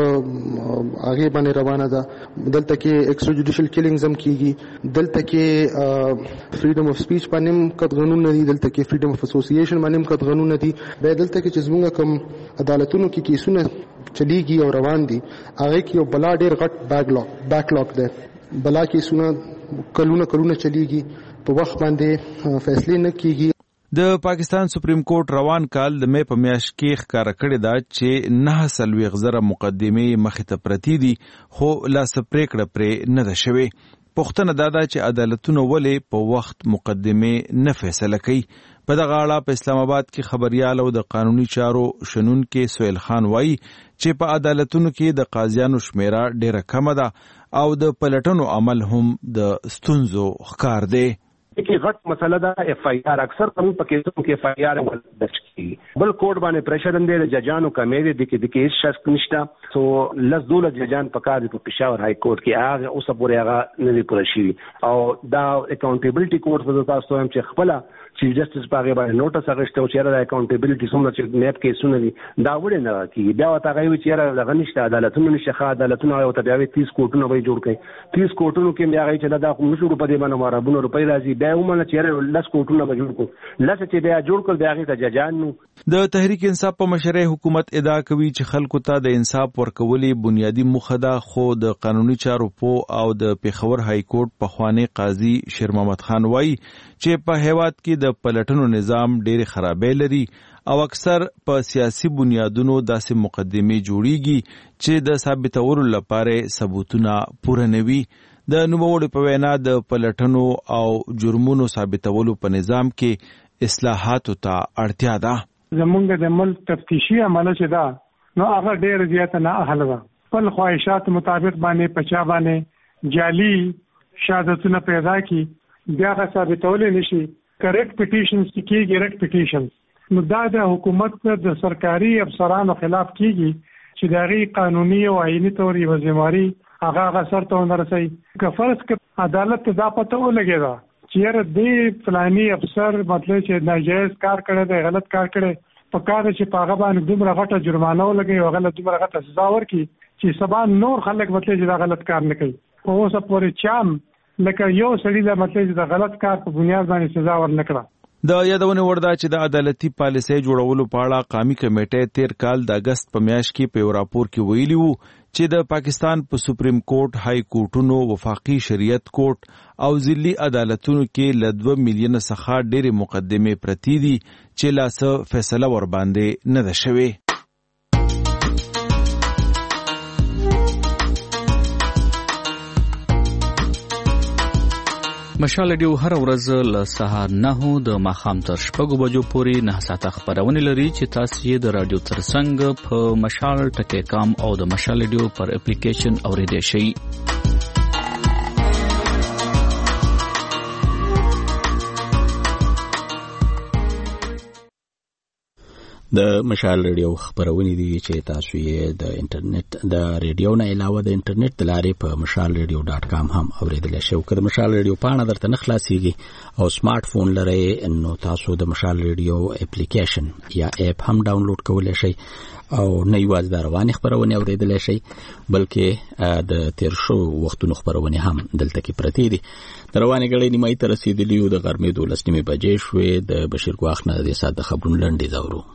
هغه باندې روانه ده. دلته کې ایکسترا جوډیشل کیلینګز هم کیږي. دلته کې فریډم اف سپیچ باندې کټ قانون نه دي. دلته کې فریډم اف اسوسییشن باندې کټ قانون نه دي. به دلته کې چې زموږ کوم عدالتونو کې کیسونه چلیږي او روان دي هغه کې یو بلا ډیر غټ بیکلاګ ده. بلا کیسونه کلونه چلیږي، په وخت باندې فیصله نه کیږي. د پاکستان سپریم کورټ روان کال د مې په میاشت کې ښکارا کړی دا چې 9,000 مقدمې مخې ته پرتی دي خو لا سپریکړه پرې نه ده شوې. پوښتنه دا ده چې عدالتونه ولې په وخت مقدمې نه فیصله کوي. په دغه اړه په اسلام آباد کې خبريال او د قانوني چارو شنونکي سهیل خان وایي چې په عدالتونو کې د قاضیانو شمیره ډیره کمه ده او د پلټنو عمل هم د ستونزو ښکار دی. کې غټ مسله ده اف آی آر اکثر قانون په کیسونو کې اف آی آر درج کیږي. بل کوډ باندې پریشر اندې د ججانو کمې دي کې هیڅ شک نشته. سو لس دوله ججان په کار دي په پېښور های کورټ کې هغه اوس پورې هغه نه دی پوره شوی او دا اکاونټیبلټي کورټ په تاسو هم چې خپل چیف جسټس باغې باندې نوټس اغشته او چې را اکاونټیبلټي څومره چې نیب کیسونه دي دا وړي نه کیږي. بیا وتا غوي چې را لغه نشته عدالتونو نشه عدالتونو او ته بیا 30 کوټونو به جوړ کړي. 30 کوټونو کې بیا غوي چې دا کوم شروع په دې باندې مرابونه روپۍ راځي بیا ومنه چې 10 کوټونو به جوړ کو لاسه چې بیا جوړ کړ بیا غي ته ججانو. د تحریک انصاف په مشرۍ حکومت ادعا کوي چې خلکو ته د انصاف ورکولي بنیادی موخه ده، خو د قانوني چارو په او د پیښور های کورټ په خوانی قاضي شیر محمد خان وایي چې په هیواد کې د پلټنو نظام ډېر خرابې لري او اکثر په سیاسي بنیادونو داسې مقدمې جوړیږي چې د ثابتولو لپاره ثبوتونه پوره نه وي. د نوموړي په وینا د پلټنو او جرمونو ثابتولو په نظام کې اصلاحاتو ته اړتیا ده. زمونږ د ملک تفتیشي عمله چې ده نو هغه ډېر زیات نه اهل ده. خپل خواهشات مطابق باندې پچا باندې جعلي شهادتونه پیدا کی بیا هغه ثابتول نشي. کریکټ پټیشنز کیږي ریکټ پټیشنز نو دا د حکومت د سرکاري افسرانو خلاف کیږي چې دغه قانوني او آئینی تور یو ذمہواری هغه سر ته ورسي. که فرض ک عدالت ته دا پته ولګي چیرې دې فلاني افسر مطلب چې ناجایز کار کړی دی، غلط کار کړی، په کار چې په هغه باندې دومره غټه جرمانه ولګي او غلط دومره غټه سزا ورکړي چې سبا نور خلک مطلب چې دا غلط کار نه کوي. په اوسه پورې چام لکه یو سړي دا مطلب چې دا غلط کار په بنیاد باندې سزا ورنکړه. د یادونه ورده چې د عدالتي پالیسۍ جوړولو په اړه قومي کمیټې تیر کال د اگست په میاشت کې په راپور کې ویلي وو چې د پاکستان په سپریم کورټ، های کورټونو، وفاقي شریعت کورټ او ضلعي عدالتونو کې له 2 میلیونه څخه ډېرې مقدمې پرتی دي چې لا څه فیصله ور باندې نه ده شوې. مشال ریډیو هر ورځ له سهار 9 د ماښام تر 6 بجو پورې 9 ساعته خبرونه لري چې تاسو یې د رادیو ترڅنګ په مشال ټکی کام او د مشال ریډیو پر اپلیکیشن اوریدئ شئ. د مشال ریډیو خبرونه دي چې تاسو یې د انټرنیټ د ریډیو نه علاوه د انټرنیټ د لارې په mashalradio.com هم اوریدل شئ. که د مشال ریډیو پاڼه درته نه خلاصيږي او سمارټ فون لرئ نو تاسو د مشال ریډیو اپلیکیشن یا اپ هم ډاونلوډ کولای شئ او نه یوازې د روانې خبرونه اوریدل شئ بلکې د تیر شو وختونو خبرونه هم دلته کې پرتې دي. د روانې غړې نیمه ته رسیدلی او د غرمې 12 بجې شوې. د بشیر ګواخ نه د ساده خبرونو لنډې زاورو.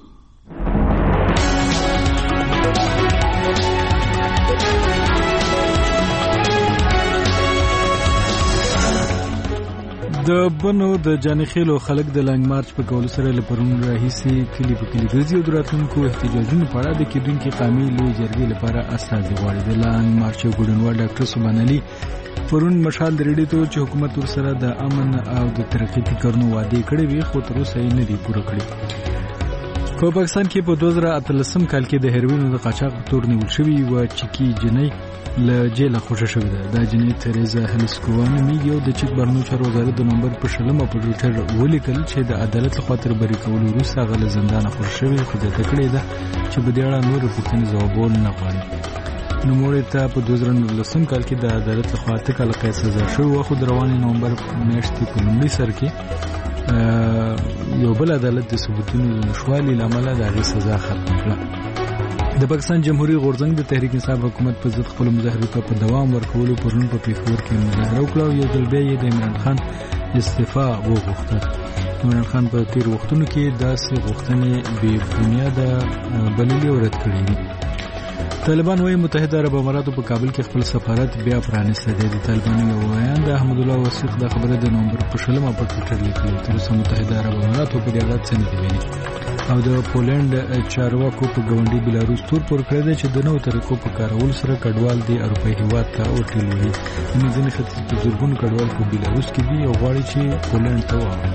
د بنو د جانخیلو خلک د لانګ مارچ په کولو سره لپرون راهیسي کلی په کلی ګرځي او دراتونکو احتجاجونو په اړه د کېدونکو قامي لوی جرګې لپاره استازي غواړي. د لانګ مارچ ګډونوال ډاکټر سبحان علي پرون مشال درېډې ته چې حکومت ورسره د امن او د ترقۍ فکرونو وعده کړې وي خو تر اوسه یې نه دي پوره کړې. په پاکستان کې په 2013 کال کې د هیروینو د قاچاق په تور نیول شوی و چکی جنۍ له جیل خوشی شوې ده. د جنۍ تریزا هلسکوان میږي او د چک برنو چارو وزارت د نومبر په شلمه په ټویټر ولیکل چې د عدالت لخوا تر بری کولو وروسته هغه له زندانه خوشی شوې خو د تکړې ده چې په دې اړه نور پوښتنې ځوابول نه غواړي. نوموړی ته په 2019 کال کې د عدالت لخوا 8 کاله قید سزا شوې خو د روانې نومبر میاشتې په لومړي سر کې یو بل عدالت د ثبوتونو د نشوالي لامل د هغې سزا ختم کړه. د پاکستان جمهوریت غورځنګ د تحریک انصاف حکومت په ضد خپل مظاهرو ته په دوام ورکولو پرون په پیښور کې مظاهره وکړه او یو ځل بیا یې د عمران خان استعفا وغوښته. عمران خان په تیر وختونو کې داسې غوښتنې بې بنیاده بللې او رد کړې دي. طالبان وايي متحده عرب اماراتو په کابل کې خپل سفارت بیا پرانیستی دی. د طالبانو یو ویان د احمد الله وثیق دا خبره د نومبر په شلمه په ټویټر لیکلې. تر اوسه متحده عرب اماراتو په دې اړه څه نه دي ویلي او د پولند چارواکو په ګاونډي بلاروس تور پور کړی دی چې د نوو طریقو په کارولو سره کډوال د اروپایي هیواد ته ورټېلوي. د منځني ختیځ په زرګونو کډوال په بلاروس کې دي او غواړي چې پولند ته واوړي.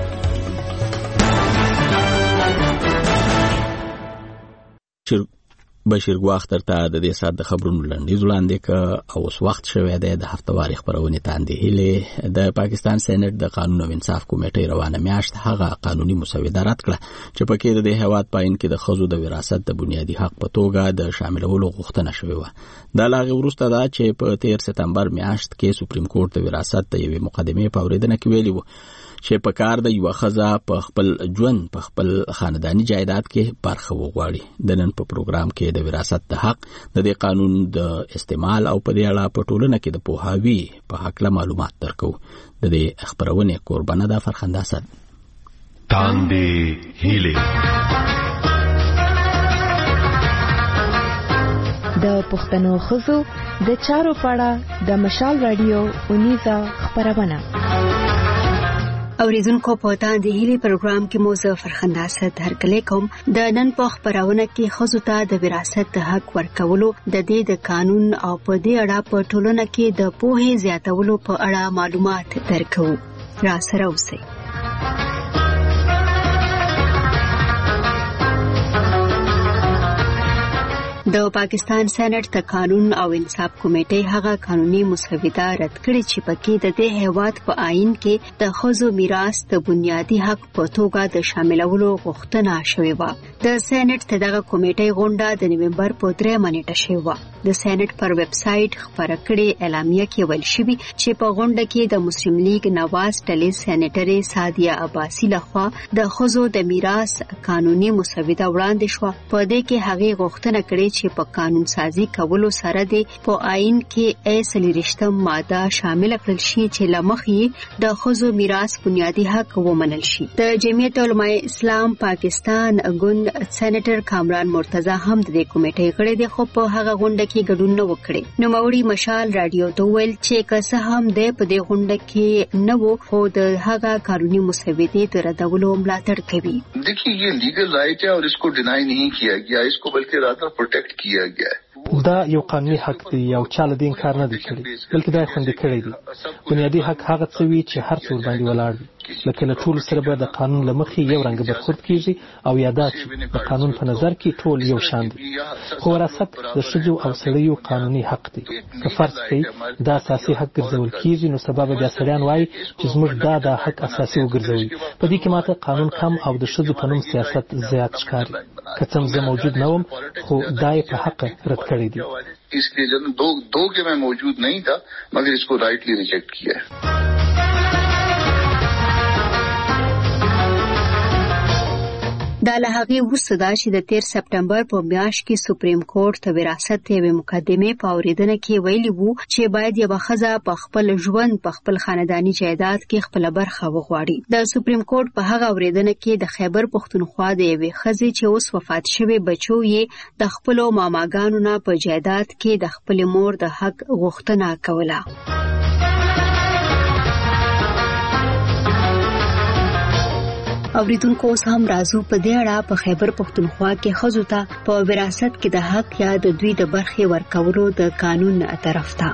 بشیر ګواخ ترته د دې سات د خبرونو لنډیز وړاندې ک او اوس وخت شوی دی د هفتواري خبرونه تاندې هله د پاکستان سېنات د قانون او انصاف کمیټې روانه میاشت هغه قانوني مسوده رد کړه چې پکې د هیواد پاین کې د خزو د وراثت د بنیادی حق په توګه د شاملولو غوښتنه شوې و. دا لاغه وروسته دا چې په 13 سپتمبر میاشت کې سپریم کورټ د وراثت د یوې مقدمې په اوریدنه کې ویلي و چې په کار د یو خزه په خپل ژوند په خپل خاندانی جایداد کې برخه وغواړي. د نن په پروګرام کې د وراثت د حق د دې قانون د استعمال او په دې اړه په ټولنه کې د پوهاوی په حق له معلومات درکو. د دې خبرونه قربانه ده فرخنده اسد. تاندې هیله د پښتنو خزو د چارو پاړه د مشال رادیو اونیزا خبرونه اوریدونکو په تاندې هیلي پروګرام کې مو زه فرخنده اسد هرکلی کوم. د نن په خبرونه کې خزو ته د وراثت د حق ورکولو د دې د قانون او په دې اړه په ټولنه کې د پوهې زیاتولو په اړه معلومات درکو. را سره اوسئ. د پاکستان سېنات د قانون او انصاف کمیټې هغه قانوني مسوده رد کړې چې پکې د دې هیواد په آئین کې د ښځو میراث د بنیادي حق په توګه د شاملولو غوښتنه شوې و. د سېنات دغه کمیټې غونډه د نومبر په 3 نیټه شوې و. د سېنات پر ویب سټ خبره کړې اعلامیه کې ویل شوی چې په غونډه کې د مسلم لیگ نواز ډلې سېنیټري سادیه عباسی لخوا د ښځو د میراث قانوني مسوده وړاندې شو. په دې کې هغه غوښتنه کړې چې په قانون سازي کولو سره د په آئین کې اصلي رښتم ماده شامل کړل شي چې لمخې د ښځو میراث بنیادی حق ومنل شي. د جمعیت علماء اسلام پاکستان ګوند سېنیټر کامران مرتضی هم د کمیټې غړی دی خو په هغه غونډه کې ګډون نه وکړي. نو موري مشال رادیو ته ویل چې که څه هم د په دې غونډه کې نه وو خو د هغه قانوني مسودې تر ردولو ملاتړ کوي. देखिए ये लीगल राइट है और इसको डिनाई नहीं किया गया, इसको बल्कि रादर प्रोटेक्ट किया गया है. دا یو قانوني حق دی او چاله دین کار نه دی کړی بلکې دا خوندې کړی دی. بنیادی حق هغه څه وی چې هر څور باندې ولاړ وي. لکه له ټولو سره به د قانون له مخې یو رنګ برخورد کیږي او یا دا چې د قانون په نظر کې ټول یو شان دي. خو وراثت د ښځو او سړیو قانوني حق دی. که فرض کړئ دا اساسي حق ګرځول کیږي نو سبب بیا سړیان وایي چې زموږ دا حق اساسي وګرځوي. په دې کې ماته قانون کم او د ښځو په نوم سیاست زیات ښکاري. که څه زه موجود نه وم خو دا یې په حق رد کړی دی. इसलिए जब दो के मैं मौजूद नहीं था मगर इसको राइटली रिजेक्ट किया है. دا له هغې وروسته دا چې د 13 سپټمبر په میاشت کې سپریم کورټ ته وراثت یوې مقدمې په اورېدنه کې ویلي وو چې باید یوه ښځه په خپل ژوند په خپل خانداني جایداد کې خپله برخه وغواړي. د سپریم کورټ په هغه اورېدنه کې د خیبر پښتونخوا د یوې ښځې چې اوس وفات شوې بچو یې د خپلو ماماګانو نه په جایداد کې د خپلې مور د حق غوښتنه کوله. اوریدونکو اوس هم راځو په دې اړه په خیبر پښتونخوا کې ښځو ته په وراثت کې د حق یا د دوی د برخې ورکولو د قانون طرف ته.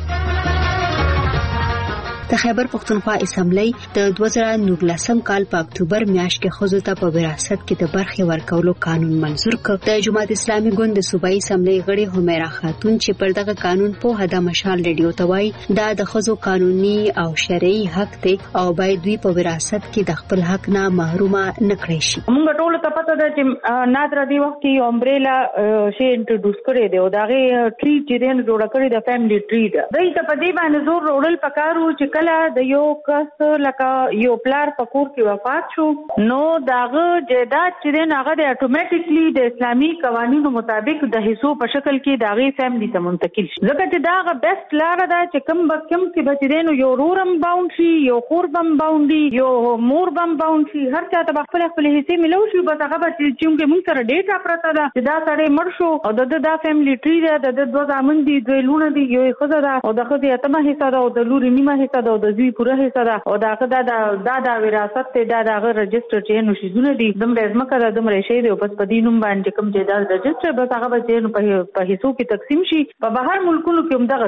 د خیبر پښتونخوا اسمبلی د 2019 کال په اکتوبر میاشت کې ښځو ته په وراثت کې د برخې ورکولو قانون منظور کړ. د جماعت اسلامي ګوند د صوبایي اسمبلی غړي همیرا خاتون چې پر دغه قانون په هدا مشال ریډیو ته وایي دا د ښځو قانوني او شرعي حق دی او باید دوی په وراثت کې د خپل حق نه محرومه نه کړي شي. موږ ټول ته پته ده چې نادر دی وخت کې امبریلا شی انټروډوس کړی دی او داغه ټری چې دین جوړ کړی د فیملی ټری ده. دوی ته په دې باندې زور وروړل پکارو چې کله د یو کس لکه یو پلار په کور کې وفات شو نو داغه جیداد چې دین هغه د اتوماتیکلی د اسلامي قوانینو مطابق د حصو په شکل کې داغه فیملی ته منتقل شي. ځکه چې داغه بیسټ لار ده چې کم کې بچ دین یو رورم باوند شي یو خوربم باوندي یو موربم باوند شي هر چا ته خپل حصے ملو شي. بس هغه چې موږ سره ډیټا پرته ده چې دا سړی مړ شو او د فیملی ټری ده د دوه ځامن دي دوی لونه دي یو خزه ده او د خزه اتمه حصہ ده او د لوري نیمه حصہ ده او د دوی پوره حصہ ده او دا وراثت ته دا رجستر چې نو شي زونه دي دمره ځمکه ده دمره شي دی او پس په دینوم باندې کوم چې دا رجستر بس هغه به په حصو کې تقسیم شي. په بهر ملکونو کې هم دغه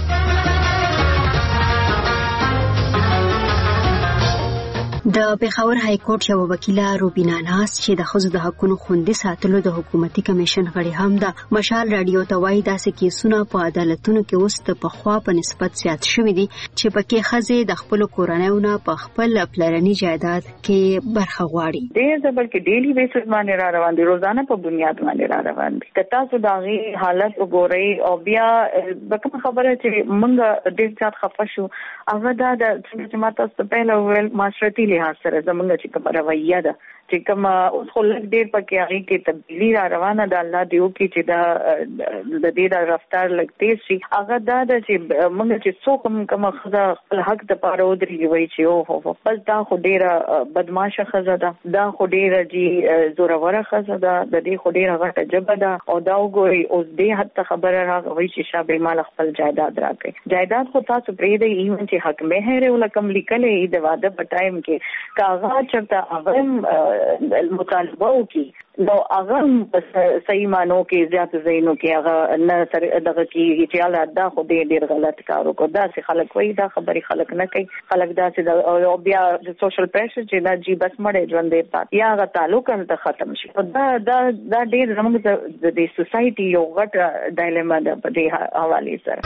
د پېښور های کورټ یو وکیله روبینا ناز چې د ښځو د حقوقو خوندي ساتلو د حکومتي کمیشن غړي هم ده مشال رادیو ته وایي داسې کیسونه په عدالتونو کې اوس د پخوا په نسبت زیات شوي دي چې پکې ښځې د خپلو کورنیو نه په خپل پلرني جایداد کې برخه غواړي. ډېر بلکې ډیلی بیسس باندې را روان دي روزانه په بنیاد باندې را روان دي. که تاسو د هغې حالت وګورئ او بیا کومه خبره چې موږ ډېر زیات خفه شو هغه دا د چې ما تاسو ته پهله وویل معاشرتي لحاظ سره زمونږ چې کومه رویه ده چې کومه اوس خو لږ ډېر پکې هغې کې تبدیلي را روانه ده. الله دې وکړي چې دا د دې د رفتار لږ تیز شي. هغه دا ده چې موږ چې څوک کومه ښځه خپل حق دپاره ودرېږي وایي چې اوهو بس دا خو ډېره بدماشه ښځه ده دا خو ډېره زوروره ښځه ده د دې خو ډېره غټه ژبه ده او دا وګورئ اوس دې حد ته خبره راغله وایي چې شابه مال خپل جایداد راکړئ. جایداد خو تاسو پرېږدئ ایون چې حق مهر یې ولکم لیکلی د واده په ټایم کې که هغه چېرته هغه مطالبه وکړي نو هغه صحیح معنو کې زیات ځایونو کې هغه نه دغه کېږي چې هله دا خو ډېر غلط کار وکړو. داسې خلک وایي دا خبرې خلک نه کوي. خلک داسې او بیا سوشل پریشر چې دا جی بس مړی ژوندی پاتې یا هغه تعلق هلته ختم شي. دا ډېر زموږ د سوسایټي یو غټ ډایلما ده په دې حوالې سره.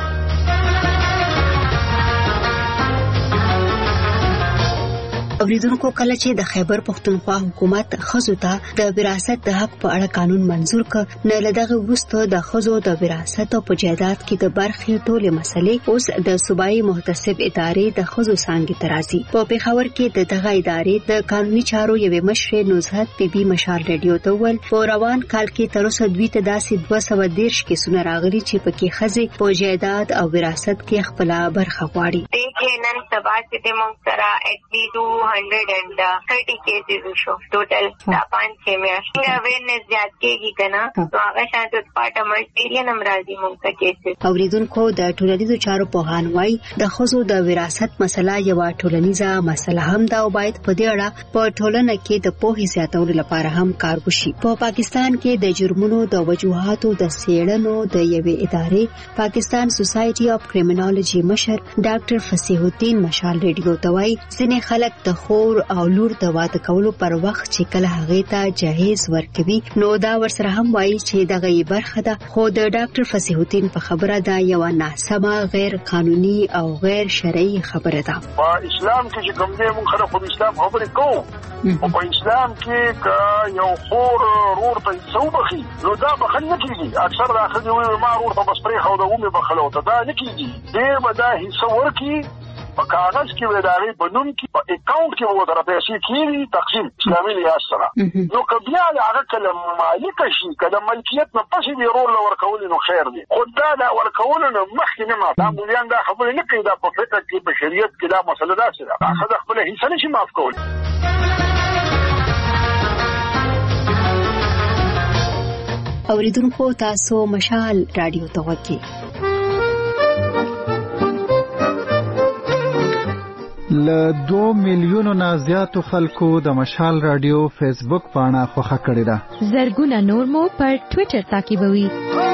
اوریدونکو کله چې د خیبر پښتونخوا حکومت ښځو ته د وراثت د حق په اړه قانون منظور کړ نو له دغه وروسته د ښځو د وراثت او په جایداد کې د برخې ټولې مسلې اوس د صوبایي محتسب ادارې د ښځو څانګې ته راځي. په پېښور کې د دغه ادارې د قانوني چارو یوې مشرې نزهت بیبي مشال رادیو ته وویل په روان کال کې تر اوسه دوی ته داسې 230 کیسونه راغلي چې پکې ښځې په جایداد او وراثت کې خپله برخه غواړي. نن سبا چې د موږ سره اټلیسټ 230 کیسز شو ټوټل دا 5-6 میاشتې اویرنس زیات کېږي کنه نو هغه شانت پټه مټیریال هم راځي موږ ته کیسز. اوریدونکو د ټولنیزو چارو پوهان وایي د ښځو د وراثت مسله یو ټولنیزه مسله هم ده او باید په دې اړه په ټولنه کې د پوهې زیاتولو لپاره هم کار وشي. په پاکستان کې د جرمونو د وجوهاتو د څېړنو د یوې ادارې پاکستان سوسایټي اف کریمینالوجي مشر ډاکټر فصیح الدین مشال ریډیو ته وایي ځینې خلک د خور او لور د واده کولو پر وخت چې کله هغه ته جهیز ورکوي نو دا ورسره هم وایي چې دغه برخه ده، خو د ډاکټر فصیح الدین په خبره دا یو ناسمه غیر قانوني او غیر شرعي خبره ده. په اسلام کې چې کوم دې موږ خلک په اسلام خبرې کوو او په اسلام کې یو خور رور ته څوبخي نو دا بخل نه کیږي. اکثر دا خلک وایي ما رور ته بس پرې خو دا ومه بخلو ته دا نه کیږي. دې مدا حصہ ورکی په کاغذ کې وداري بنوم کې په اکاونټ کې وو درته شي کیږي تقسیم اسلامي لیاس سره. نو کبیا هغه کله مالک شي کله ملکیت نه پسې دی رول ورکول نو خیر دی. خدای دا ورکول نو مخکې نه ما دا بولیان دا خبرې نه کوي. دا په فقه کې په شریعت کې دا مسله ده چې هغه خپل حصہ نشي معاف کول. اوریدونکو تاسو مشال رادیو ته وګورئ. له 2 میلیونو نه زیاتو خلکو د مشال رادیو فیسبوک پاڼه خوښه کړې ده. زرګونه نور مو پر ټوئیټر تعقیبوي.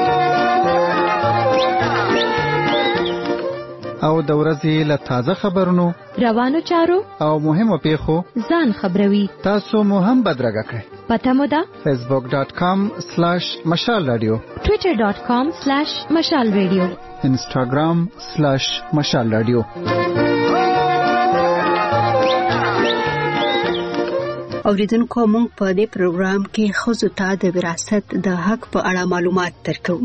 او د ورځې له تازه خبرونو، روانو چارو او مهمو پیښو ځان خبروي. تاسو مو هم بدرګه کړئ. پته مو ده facebook.com/mashalradio، twitter.com/mashalradio، instagram/mashalradio. اوریدونکو موږ په دې پروګرام کې ښځو ته د وراثت د حق په اړه معلومات درکوو.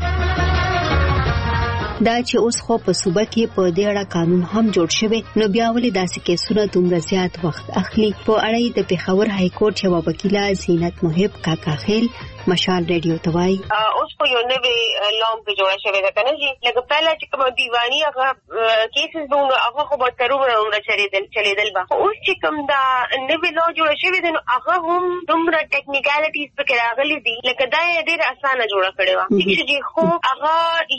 دا چې اوس خو په صوبه کې په دې اړه قانون هم جوړ شوی نو بیا ولې داسې کیسونه دومره زیات وخت اخلي. په اړه د پېښور های کورټ یو وکیله زینت محب کاکا خیل مشال رادیو ته وایي اوس په یو نوې لام کې جوړه شوې ده کنه جی. لکه پهلا چې کوم دیوانی هغه کیسز دوه هغه خو به تر عمره چلیدل به. اوس چې کوم دا نوې لا جوړه شوې ده نو هغه هم دومره ټیکنیکالټیز پکې راغلي دي. لکه دا ډېر اسانه جوړه کړې و چې خو هغه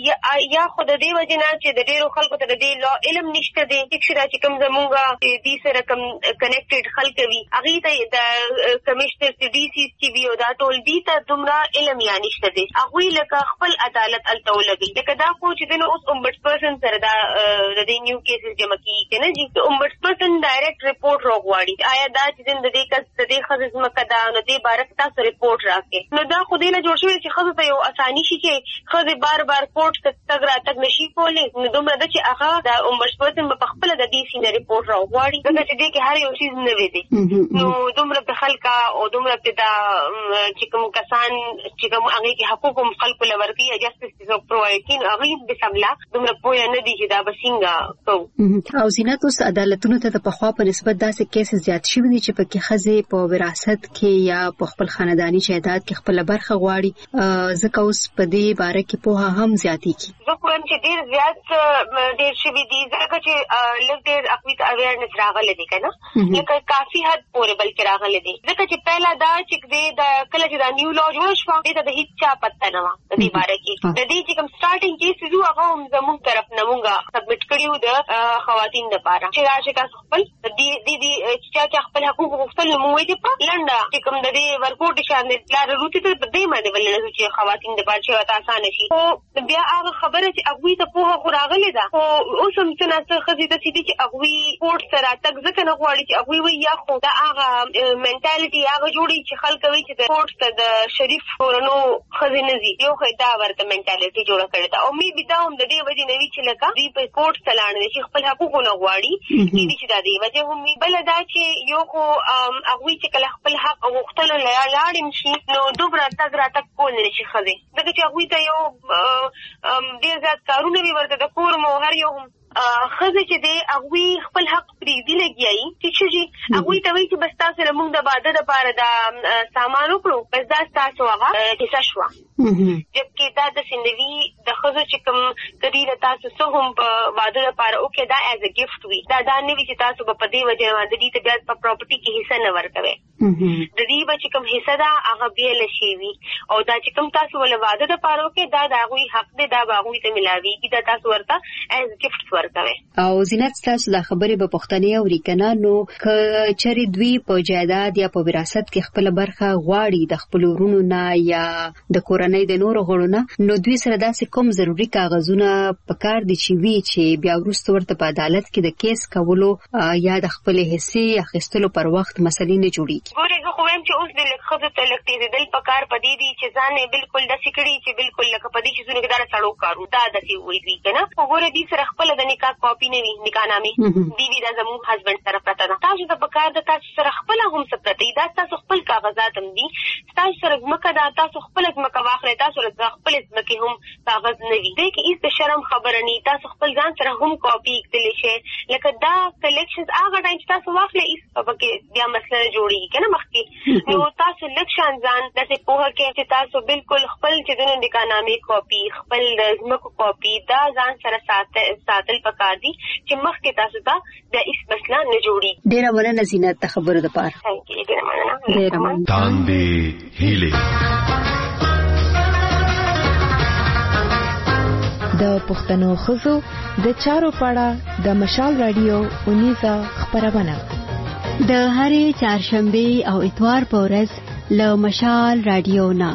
یا خو د دې وجه نه چې د ډېرو خلکو ته د دې لا علم نشته دی چې کوم زمونږه دې سره کوم کنیکټډ خلک وي هغه ته د کمشنر سی ډي سی سی وی او دا ټول دي ته دومره علم یا نشته دی. هغه لکه خپل عدالت التولګي لکه دا خو چې د اوس امبډسپرسن سره دا د دې نیو کیسز جمع کیږي کنه جی. امبډسپرسن ډایرکټ ریپورت راغواړي آیا دا چې د دې کس د دې خزز مکدا نو دې بارک تاسو ریپورت راکې نو دا خو دې نه جوړ شوی چې خزه ته یو اساني شي چې خزه بار کورټ ته تګ راتګ نشي کولای. نو دومره د چې هغه د امبډسپرسن په خپل د دې سینه ریپورت راغواړي ځکه چې دې کې هر یو شی نه وي دي. نو دومره په خلکا او دومره په دا چې کوم کسان چې کوم هغه کې حقوق خلکو لورکی جسټس پرووایډ کین هغه به سملا دومره پوهه نه دي چې دا بسنګا کو. او زینت اوس عدالتونو ته په خوا په نسبت داسې کیس زیات شوی دي چې پکې خزه په وراثت کې یا په خپل خاندانی جایداد کې خپل برخه غواړي. ځکه اوس په دې باره کې پوهه هم زیاتی کی. زه کوم چې ډیر زیات ډیر شوی دي ځکه چې لږ ډیر اقوی اویرنس راغلی دی کنه لکه کافي حد پورې بلکې راغلی دی. ځکه چې پہلا دا چې د کله چې دا نیو لا جوړ شو دې ته هیڅ چا پته نه و د دې باره کې. د دې چې کوم سٹارټینګ کیسز هغه هم زموږ طرف نه مونږه سبمټ کړیو د خواتین لپاره چې راشه کا خپل دې چې خپل حقوق خپل موږ دې په لنډه چې کوم د دې ورکوټ شان د لار روټي ته دې باندې ولنه چې خواتین د پاره چې آسان شي. او بیا هغه خبره چې اغوی ته په خوراغله ده او اوس هم څه نه څه خزي د چې اغوی پورت سره تک ځکه نه غواړي چې اغوی وي یا خو دا هغه منټالټي هغه جوړي چې خلک وي چې د پورت ته د شریف ورنو خزي نزي یو خدا ورته منټالټي جوړه کړې ده. او می بي دا هم د دې وجه نه وی چې لکه دې په پورت سلان دي چې خپل حقوق نه غواړي دې چې د دې وجه هم بل دا چې یو خو اغوی چې کله خپل حق غوښتل لاړم شي نو دوبره تک را تک کول نه شي خزي ځکه چې اغوی ته یو ډیر زیات کارونه وی ورته د کور مو هر یو خزه چې دی اغوی خپل حق پریدي لګیایي چې شي اغوی ته وی چې بس تاسو له موږ د باده لپاره د سامان وکړو بس دا تاسو هغه کیسه شو. جبکې دا د سندوی د خزه چې کوم کدی له تاسو سو هم په باده لپاره او کې دا ایز ا گیفت وی دا نه وی چې تاسو په دې وجه باندې دې ته بیا په پراپرټي کې حصہ نه ورکوي. د دې دای به چې کوم حصہ دا هغه بیل شي وي او دا چې کوم تاسو ول واده د پاره کې دا د هغه حق دی دا به هغه ته ملاويږي دا تاسو ورته از گیفت ورکوي. او زینت تاسو د خبرې په پښتني او ریکنه نو چری دوی په جایداد یا په وراثت کې خپل برخه غواړي د خپل ورونو نه یا د کورنۍ د نورو غړو نه نو دوی سره داسې کوم ضروری کاغذونه پکار دي چې وی چې بیا وروسته ورته په عدالت کې د کیس کولو یا د خپل حصې اخیستلو پر وخت مسلې نه جوړیږي. ګوره زه خو وایم چې اوس د خزو ته لکټېدل پکار پدې دي چې ځان بالکل د سکړی چې بالکل لکه پدې چې زونه کډاره سړو کارو دا د سی وی وی کنه وګوره دې سره خپل د نکاح کاپی نه وی نکاح نامې دی دا زموږ هسبند سره پته ده تاسو ته پکار ده تاسو سره خپل هم څه پته دا تاسو خپل کاغذات هم دي تاسو سره مکه دا تاسو خپل مکه واخلئ تاسو سره خپل مکه هم کاغذ نه وي دې کې هیڅ شرم خبره نه تاسو خپل ځان سره هم کاپی کړئ شي لکه دا کلیکشنز هغه ټایم چې تاسو واخلئ هیڅ پکې بیا مسله جوړیږي کنه مخکې نو تاسو لکشان ځان داسې پوهه کې چې تاسو بالکل خپل چې د نکاح نامې کاپی خپل د مکو کاپی دا ځان سره ساتل پکار دي چې مخکې تاسو ته د هیڅ مسله نه جوړیږي. ډیره مننه زینت ته خبرو د پاره. ډیره مننه. تاندې هیله د پښتنو خزو د چارو پاړه د مشال رادیو اونیزا خبرونه د هرې چهارشنبه او اتوار په ورځ له مشال رادیو نه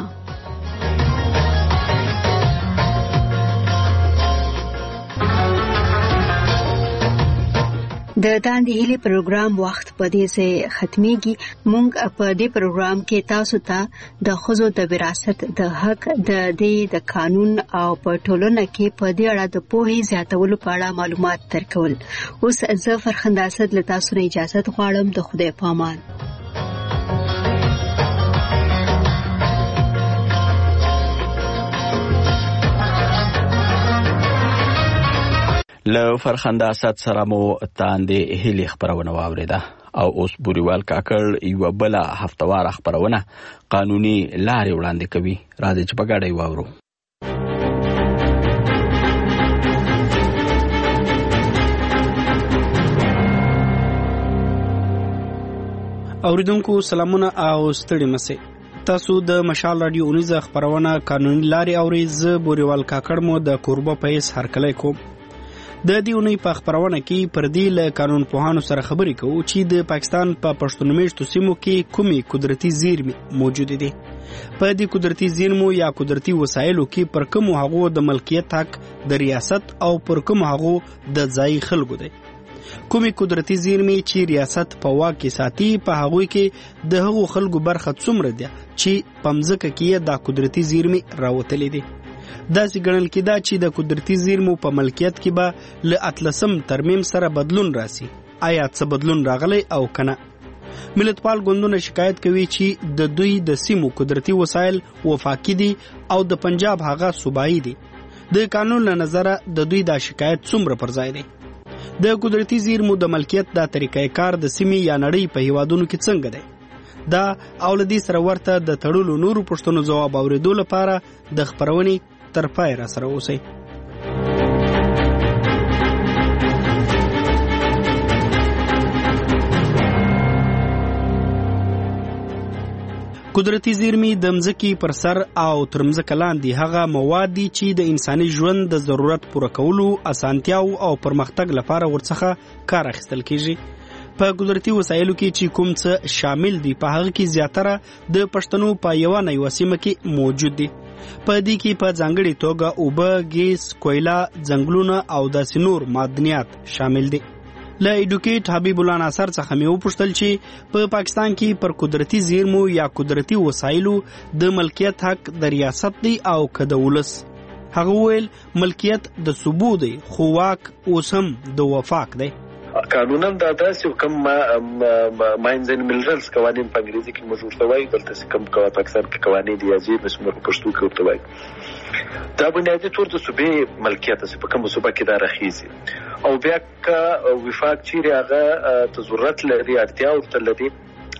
د تاندې هیلې پروګرام وخت په دې سه ختميږي. مونږ په دې پروګرام کې تاسو ته د خزو د وراثت د حق د قانون او په ټولنه کې په دې اړه د پوهې زیاتولو په اړه معلومات درکول. اوس زه فرخنده اسد له تاسو نه اجازه غواړم. د خدای په امان. له فرخنده اسد سره مو تاندې هیلې خبرونه واوریده او اوس بوريوال کاکړ یو بل هفتوار خبرونه قانوني لارې وړاندې کوي. راځي چې په ګډه واورو. اوریدونکو سلامونه او ستړي مسئ. تاسو د مشال رادیو اونیزا خبرونه قانوني لارې اوري. زه بوريوال کاکړ مو د کوربه پیس هرکلی کوم. د دیونی په خبرونه کې پر دې له قانون پوهانو سره خبرې کوو چې د پاکستان په پښتونمېشتو سیمو کې کومي قدرتي زیرمې موجود دي. په دې قدرتي زیرمو یا قدرتي وسایلو کې پر کوم هغو د ملکیت حق د ریاست او پر کوم هغو د ځای خلکو دي. کومي قدرتي زیرمې چې ریاست په واک کې ساتي په هغوی کې د هغو خلکو برخه څومره ده چې پمځکه کې د قدرتي زیرمې راوتلې دي. داسې ګڼل کېده چې د قدرتي زیرمو په ملکیت کې به له 18 ترمیم سره بدلون راسي. آیا څه بدلون راغلی او کنه؟ ملتپال ګوندونه شکایت کوي چې د دوی د سیمو قدرتي وسایل وفاقي دي او د پنجاب هغه صوبایي دي. د قانون له نظره د دوی دا شکایت څومره پر ځای دی؟ د قدرتي زیرمو د ملکیت د طریقې کار د سیمې یا نړۍ په هیوادونو کې څنګه دی؟ دا او لدی سره ورته د تړلو نورو پښتنو جواب اوریدو لپاره د خبرونې تر پای را سره اوسئ. قدرتي زیرمې د مځکې پر سر او تر مځکه لاندې هغه مواد دي چې د انساني ژوند د ضرورت پوره کولو اسانتیاو او پرمختګ لپاره ورڅخه کار اخیستل کیږي. په قدرتي وسایلو کې چې کوم څه شامل دي په هغه کې زیاتره د پښتنو په یو نه یو سیمه کې موجود دي. په دې کې په ځانګړي توګه اوبه، ګیس، کویلا، ځنګلونه او داسې نور معدنیات شامل دي. له ایډوکیټ حبیب الله ناصر څخه مې وپوښتل چې په پاکستان کې پر قدرتي زیرمو یا قدرتي وسایلو د ملکیت حق د ریاست دی او که د ولس؟ هغه ویل ملکیت د صوبو دی خو واک اوس هم د وفاق دی. قانونا دا داسې کوم ماینز اینڈ منرلز قوانین په انګریزي کې موږ ورته وایو. دلته کوم پاکستان کې قوانین دي یا چې موږ په پښتو کې ورته وایو. دا بنیادي طور د صوبې ملکیت دی په کوم صوبه کې دا راخیزي او بیا که وفاق چیرې هغه ته ضرورت لري اړتیا ورته لري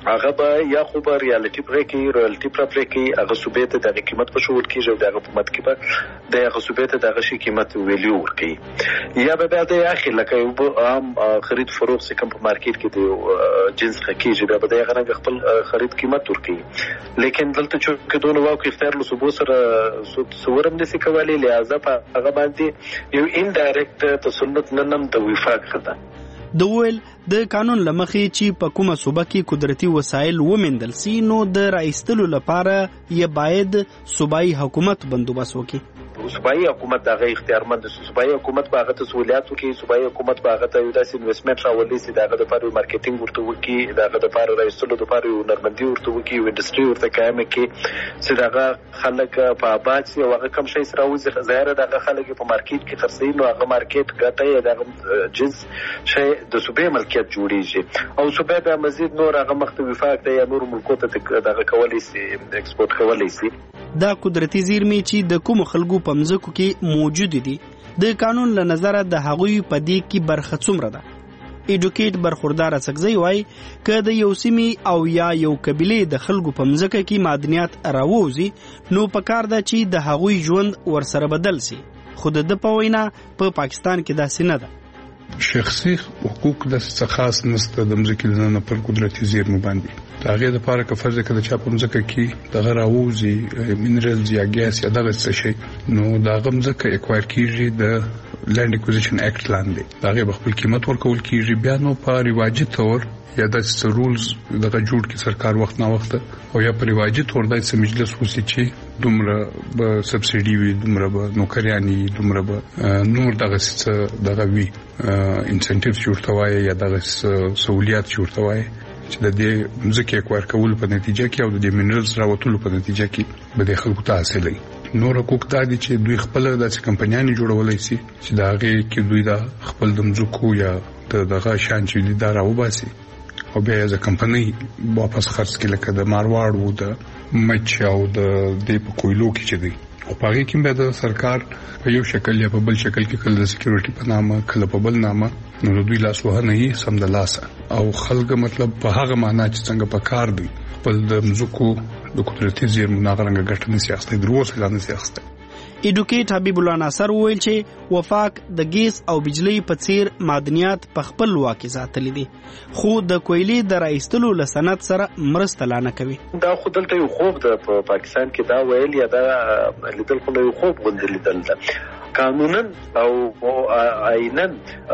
هغه به یا خو به ریالټي پرې کوي رویالټي پرې کوي هغه صوبې ته دغه قیمت په شول کېږي او دغه په مت کې به د هغه صوبې ته دغه شي قیمت ویلیو ورکوي یا به بیا د اخر لکه یو عام خرید فروخت چې کوم په مارکیټ کې د جنس خکېږي بیا به د هغه نه خپل خرید قیمت ورکوي لیکن دلته چې دونه واکو اختیار له صوبو سره صورم نشي کولی لہذا په هغه باندې یو انډایرکټ تسلط نن د وفاق خطا د ویل د قانون لمخې چې په کومه صوبه کې قدرتي وسایل ومندل سي نو د رئیستلو لپاره یې باید صوبایي حکومت بندوبست وکړي. صوبایي حکومت دغه اختیارمند صوبایي حکومت په هغه تسهیلات وکړي صوبایي حکومت په هغه ته یو داسې انویسټمنټ راولي چې دغه لپاره مارکیټینګ ورته وکړي دغه لپاره رئیستلو لپاره یو نرمندي ورته وکړي یو انډستری ورته قائم کړي چې دغه خلک په آباد سي او هغه کم شي سره وځي ظاهر دغه خلک په مارکیټ کې خرڅي نو هغه مارکیټ ګټي دغه جنس شي د صوبې ملکیت جوړیږي او صوبې به مزید نور هغه مخته وفاق دی یا نور ملکو ته دغه کولی سي ایکسپورت کولی سي. دا قدرتي زیرمې چې د کوم خلکو په مځکو کې موجود دي د قانون له نظره د هغوی په دې کې برخه څومره ده. ایډوکیټ برخوردار سګزی وای ک د یو سیمې او یا یو قبيله د خلکو په مځکه کې معدنیات راووزي نو په کار ده چې د هغوی ژوند ورسره بدل سي خو د په وینا په پاکستان کې داسې نه ده. شخصي حقوق د خاص نسته د مځکې نه پر قدرتي زیرمو باندې هغه د لپاره که فرض کړه چې په مځکه کې د غراوزي مینرالز یا ګیس یا دغه څه شي نو دا غمځکه اکوایر کیږي د لینډ اکوزیشن اکټ لاندې دا به خپل قیمت ورکول کیږي بیا نو په رواجي تور یا د رولز دغه جوړ کی سرکار وخت نه وخت او یا په رواجي تور د مجلس وسی چې دومره به سبسيډي وي دومره به نوکریانی دومره به نور دغه څه دغه وی انسنټیوز جوړتوي یا دغه سہولیات جوړتوي چې د دې مځکې اکوایر کول په نتیجه کې او د دې منرالز راوتلو په نتیجه کې به د خلکو ته حاصلې نور حقوق دي چې دوی خپل د کمپنیانو جوړولای شي چې دا هغه کې دوی دا خپل د مځکو یا دغه شان چې دي دا راوباسي او بیا از کمپنی واپس خرڅ کړي لکه د مارواړ وو د مچ او د دې په کویلو کې چې دي او پاره کې به د سرکار په یو شکل یا په بل شکل کې کله د سکیورټي په نامه کله په بل نامه نو دوی لاس وهنه یې سم د لاسه او خلک مطلب په هغه معنا چې څنګه په کار دی خپل د مزکو د قدرتي زیرمو ناغرنګ ګټنه سیاست دروس اعلان سیاست. ایډوکیټ حبیب الله ناصر ویل چې وفاق د ګیس او بجلی په څیر معدنیات په خپل واکه ساتلې دي خو د کویلې د رئیستلو لسنت سره مرسته لانه کوي. دا خو دلته یو خوب د پاکستان کې دا ویل یا دا لیدل خو یو خوب غوندل دلته قانونا او عینن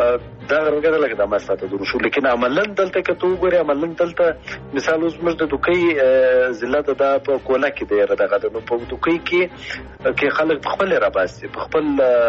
دا رنګه لکه د مساته درو شو لیکن عملاً دلته کته وګوري عملاً دلته مثال اوس موږ د دوکې ضلع د په کولا کې دی دغه د په دوکې کې خلک خپل را باسي خپل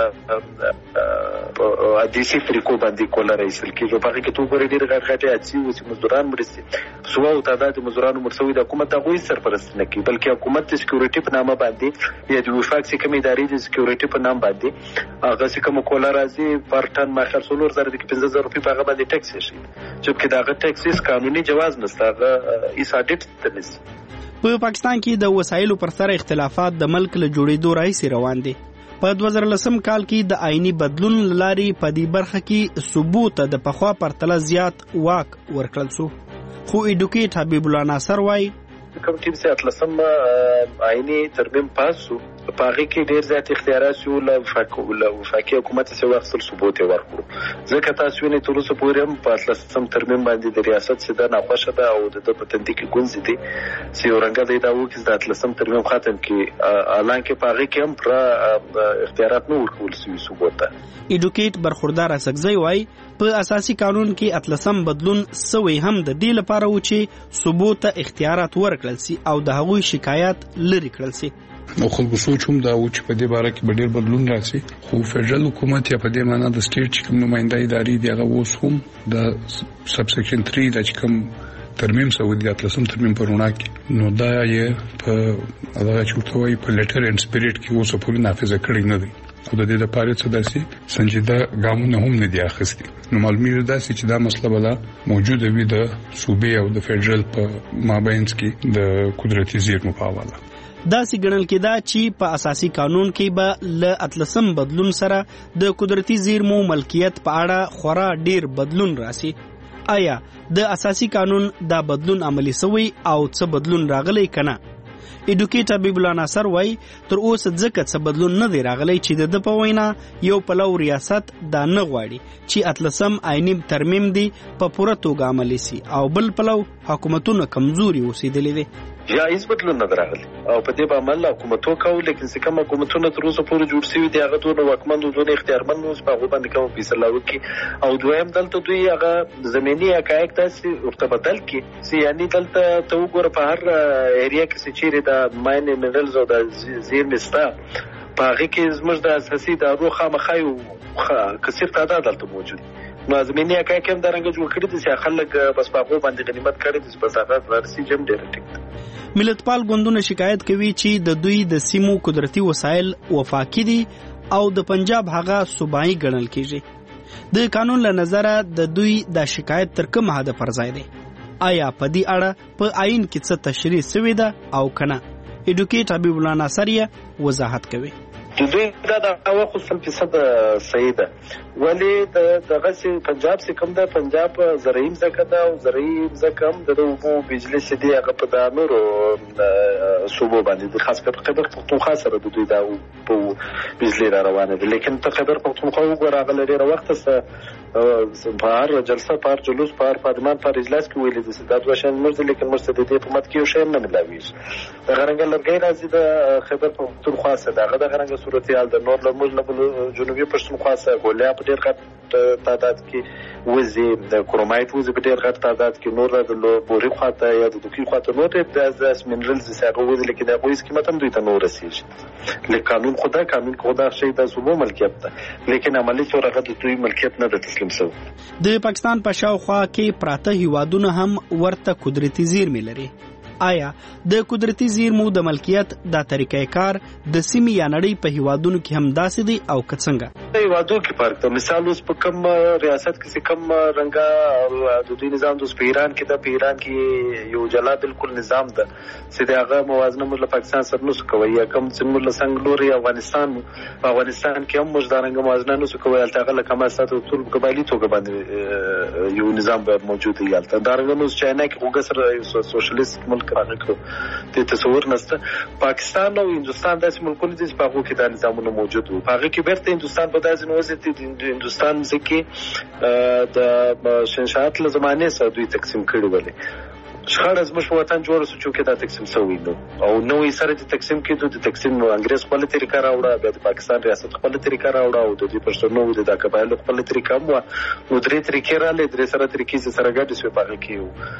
اديسي طریقو باندې کولا رئیسل کې په هغه کې تو وګوري ډیر غټه اچي او چې مزدوران مرسي سو او تعداد مزدورانو مرسوي د حکومت هغه سرپرست نه کوي بلکې حکومت د سکیورټي په نامه باندې یا د وفاق څخه ادارې د سکیورټي په نام باندې هغه چې کوم کولا راځي پر ټن ما خرڅولور زره د 15000 روپۍ په هغه باندې ټیکس شي چې دا ټیکس قانوني جواز نشته هغه ایس اډیټ تنس. په پاکستان کې د وسایلو پر سر اختلافات د ملک له جوړېدو راځي روان دي. په 2010 کال کې د آئینی بدلون لاري په دې برخه کې ثبوت د پخوا پرتله زیات واک ورکړل شو خو ایډوکیټ حبیب الله ناصر وای کوم ټیم سي اتلسم آئینی ترمیم پاسو په هغه کې ډیر زیات اختیارات یو له وفاقي حکومت سره وخت ثبوت ورکړو ځکه تاسو نه تر اوسه پورې هم په اتلسم ترمیم باندې د ریاست سره نه خوښه ده او د پتندې کې ګونځ دي چې ورنګه دی دا وکړي د اتلسم ترمیم ختم کې اعلان کې په هغه کې هم پر اختیارات نه ورکول شوی ثبوت ده. ایډوکیټ برخوردار سګزی وای په اساسي قانون کې اتلسم بدلون سوی هم د دې لپاره و چې ثبوت اختیارات ورکړل سي او د هغوی شکایت لري کړل سي. نو خلکو سوچ هم دا و چې په دې باره کې ډېر بدلون راشي خو فدرال حکومت یا په دې معنا د سټیټ چې کوم نمائنده ادارې دی هغه اوس هم د سب سیکشن 3 د کوم ترمیم سعودي اتلسم ترمیم پرونه کې نو دا یې په هغه چوتوي په لیټر اینڈ سپیریټ کې اوس په نافذ کړی نه دی او د دې لپاره څه داسي سنجیده ګامونه هم نه دی اخیستي نو معلومیږي داسي چې دا مسله بلا موجوده وي د صوبې او د فدرال په مابینځ کې د قدرتي زیرمو په حواله. دا سیګنل کې دا چې په اساسي قانون کې به ل اتلسم بدلون سره د قدرتي زیرمو ملکیت په اړه خورا ډیر بدلون راسي آیا د اساسي قانون دا بدلون عملی شوی او څه بدلون راغلی کنه؟ ایډوکیټ حبیب الله ناصر وای تر اوسه ځکه څه بدلون نه دی راغلی چې د په وینا یو پلو ریاست دا نه غواړي چې اتلسم آئینی ترمیم دی په پوره توګه عملی سي او بل پلو حکومتونه کمزوري اوسېدلې دي. یا هیڅ بدلون نه راغلی او په دې باندې حکومتو کوي، لیکن څه کوم حکومتونه تر اوسه پورې جوړ شوي دي هغه دونه واکمن دونه اختیارمند اوس په هغه باندې کوم فیصله وکړي. او دویم دلته دوی هغه زمینی حقایق داسې ورته بدل کړي چې یعنی دلته ته وګوره په هر ایریا کې چې چیرې د ماین منرلز او د زیرمې ستا په هغه کې زموږ د اساسي دارو خامخا یو کثیر تعداد دلته موجود نو زمینی حقایق هم درنګ جوړ کړي دي چې خلک بس په هغه باندې غنیمت کړي دي په ساده ورسي جام ډیر ټیک. ملتپال ګوندونه شکایت کوي چې د دوی د سیمو قدرتي وسایل وفاقي دي او د پنجاب هغه صوبایي ګڼل کیږي. د قانون له نظره د دوی د شکایت تر کومه حد پر ځای دی؟ آیا په دې اړه په آئین کې څه تشریح شوی ده او کنه؟ ایډوکیټ حبیب الله ناصر یې وضاحت کوي. د دوی دا د هغه خو 100% صحیح ده، ولی دغه چې پنجاب چې کوم ده پنجاب زرعي ځمکه ده او زرعي ځمکه هم د اوبو بجلي چې دی هغه په د نورو صوبو باندې خاص کر خیبر پښتونخوا سره د دوی دا په بجلي را روانه ده. لیکن ته خیبر پښتونخوا وګوره هغه ډېره وخت سره په هر جلسه په هر جلوس په هر پارلمان په هر اجلاس کې ویلي دي دا دوه شیان موږ دي، لیکن موږ ته د دې په مت کې یو شی نه ملاویږي. دغه رنګه لرګی راځي د خیبر پښتونخوا څخه دغه رنګه صورتحال د نور له موږ له جنوبي پښتونخوا څخه ګولیا په ډېر غټ تعداد کې وزي، د کرومایټ وزي په ډېر غټ تعداد کې، نور د بوري خواته یا د دوکي خواته نور د منرلز څخه وزي، لیکن هغه هیڅ قیمت هم دوی ته نه رسیږي. لیکن قانون خدا شي د صوبو ملکیت ده، لیکن عملی تور هغه د دوی ملکیت نه ده تسلیم شوی. د پاکستان په شاوخوا کې پراته هیوادونه هم ورته قدرتي زیرمې لري. آیا د قدرتي زیرمو د ملکیت د طریقې کار د سیمې یا نړۍ په هیوادونو کې هم داسې دی او که څنګه؟ د هیوادو کې فرق ده. مثال اوس په کوم ریاست کې کوم رنګه د دوی نظام د ایران کې د ایران کې یو جلا بالکل نظام ده چې هغه موازنه موږ له پاکستان سره نوس کوي، یا کوم چې موږ له څنګه لوري افغانستان کې هم موږ دا رنګه موازنه نوس کوي، البته هغه لکه ما ستاسو ټول قبایلی توګه باندې یو نظام به موجود وي. البته دا رنګه نوس چاینا کې وګسر سوشلیست ملک راغلو د تصور نشته. پاکستان او هندستان داسې ملکونه دي چې په هغه کې دا نظامونه موجود وو. په هغه کې بیرته هندستان په داسې نوځي چې هندستان ځکه د شنشات له زمانه سره دوی تقسیم کړي ولې شخړه زموږ په وطن جوړه سو چې دا تقسیم شوی نو او نوې سره د تقسیم کېدو د تقسیم انګريز خپل طریقه راوړه، بیا د پاکستان ریاست خپل طریقه راوړه او د دې پښتنو د قبایلو خپل طریقه مو نو درې طریقې را لې درې سره طریقې سره ګډ شوی په هغه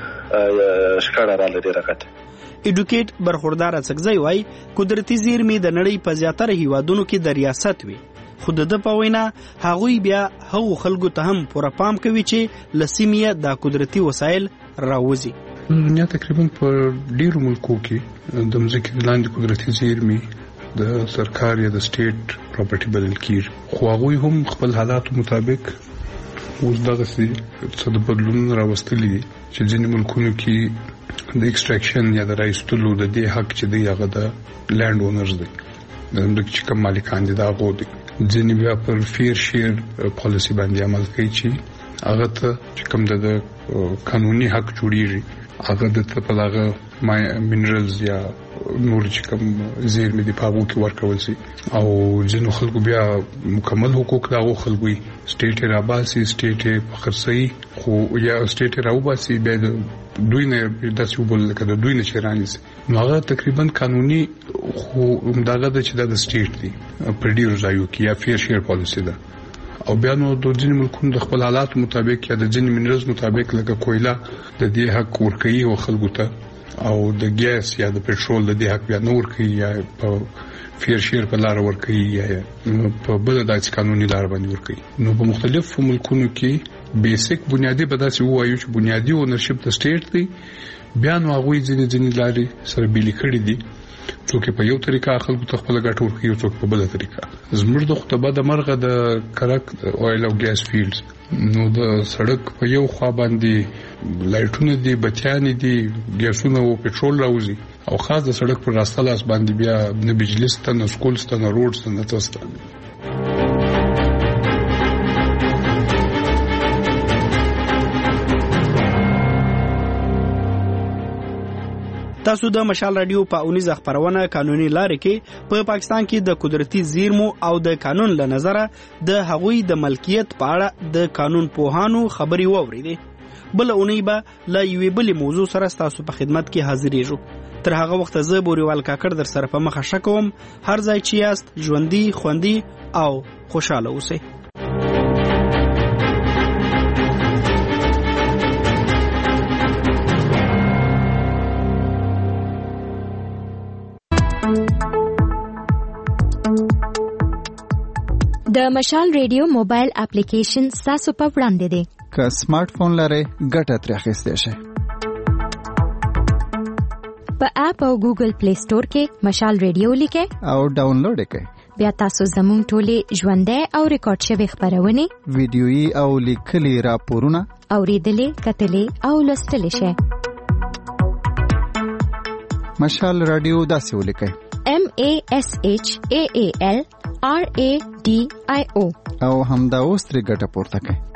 کې شخړه را لې راغله. ایډوکیټ برخوردار څنګه وای قدرتي زیرمې د نړۍ په زیاتره هیوادونو کې د ریاست وي، خو د په وینا هغوی بیا هغو خلکو ته هم پوره پام کوي چې لسیمه د قدرتي وسایل راوځي. دنیا تقریبا په ډیرو ملکو کې د ځمکې لاندې قدرتي زیرمې د سرکار یا د سټیټ پراپرټي بلل کیږي، خو هغوی هم خپل حالاتو مطابق اوس دغه څه د بدلون راوستلي چې ځینې ملکونو کې د ایکستراکشن یا د رایستلو د دې حق چې دی هغه د لینډ اونرز دی، د ځمکې چې کوم مالکان دي دا هغو دي. ځینې بیا پر فیر شیر پالیسي باندې عمل کوي چې هغه ته چې کوم د قانوني حق جوړیږي هغه د په هغه منرلز یا نور چې کوم زیرمې دي په هغو کې ورکول شي، او ځینو خلکو بیا مکمل حقوق د هغو خلکو وي، سټیټ یې راباسي، سټیټ یې خرڅوي، خو یا سټیټ یې راوباسي بیا د دوی نه داسې وبول لکه د دوی نه چې رانیسي، نو هغه تقریبا قانوني خو همدغه ده چې دا د سټیټ دی په ډیرو ځایو کې یا فیر شیر پالیسي ده. او بیا نو د ځینې ملکونو د خپل حالات مطابق یا د ځینې منرلز مطابق لکه کویلا د دې حق ورکوي او خلکو ته، او د ګیس یا د پټرول د دې حق بیا نه ورکوي یا په فیر شیر په لار ورکوي یا په بل داسې قانوني لار باندې ورکوي. نو په مختلفو ملکونو کې بیسیک بنیادی به داسې وایو چې بنیادی اونرشپ د سټیټ دی، بیا نو هغوی ځینې لارې سره بیلې کړي دي، څوک په یو طریقه خلکو ته خپل ګټه ورکوي او څوک په بل طریقه. زموږ د خطبه د مرغه د کرک اویل او ګیس فیلډز نو د سړک په یو خوا باندې لایټونه دي، بتیان دي، ګیسونه او پټرول راوځي، او خاص د سړک پر راسته لاس باندې بیا نه بجلی سته، نه سکول سته، نه روډ سته، نه څه سته. تاسو د مشال رادیو په اونیزه خبرونه قانوني لارې کې په پاکستان کې د قدرتي زیرمو او د قانون له نظره د هغوی د ملکیت په اړه د قانون پوهانو خبري واوریدې. بل اونۍ به له یوې بلې موضوع سره تاسو په خدمت کې حاضرېږو. تر هغه وخت زه بوریوال کاکړ در سره په مخه شکوم. هر ځای چې یاست ژوندي خوندي او خوشاله اوسئ. د مشال ریډیو موبایل اپلیکیشن تاسو په وړاندې دی. که سمارټ فون لرئ ګټه ترې اخیستی شئ. په اپ او ګوګل پلی سٹور کې مشال ریډیو لیکئ او ډاونلوډ کړئ. بیا تاسو زموږ ټولې ژوندۍ او ریکارډ شوي خبرونه، ویډیويي او لیکلي راپورونه اوریدلې، کتلې او لوستلې شئ. مشال رادیو داسې ولیکئ: MASHAAL RADIO او همدا اوس ترې ګټه پورته کړئ.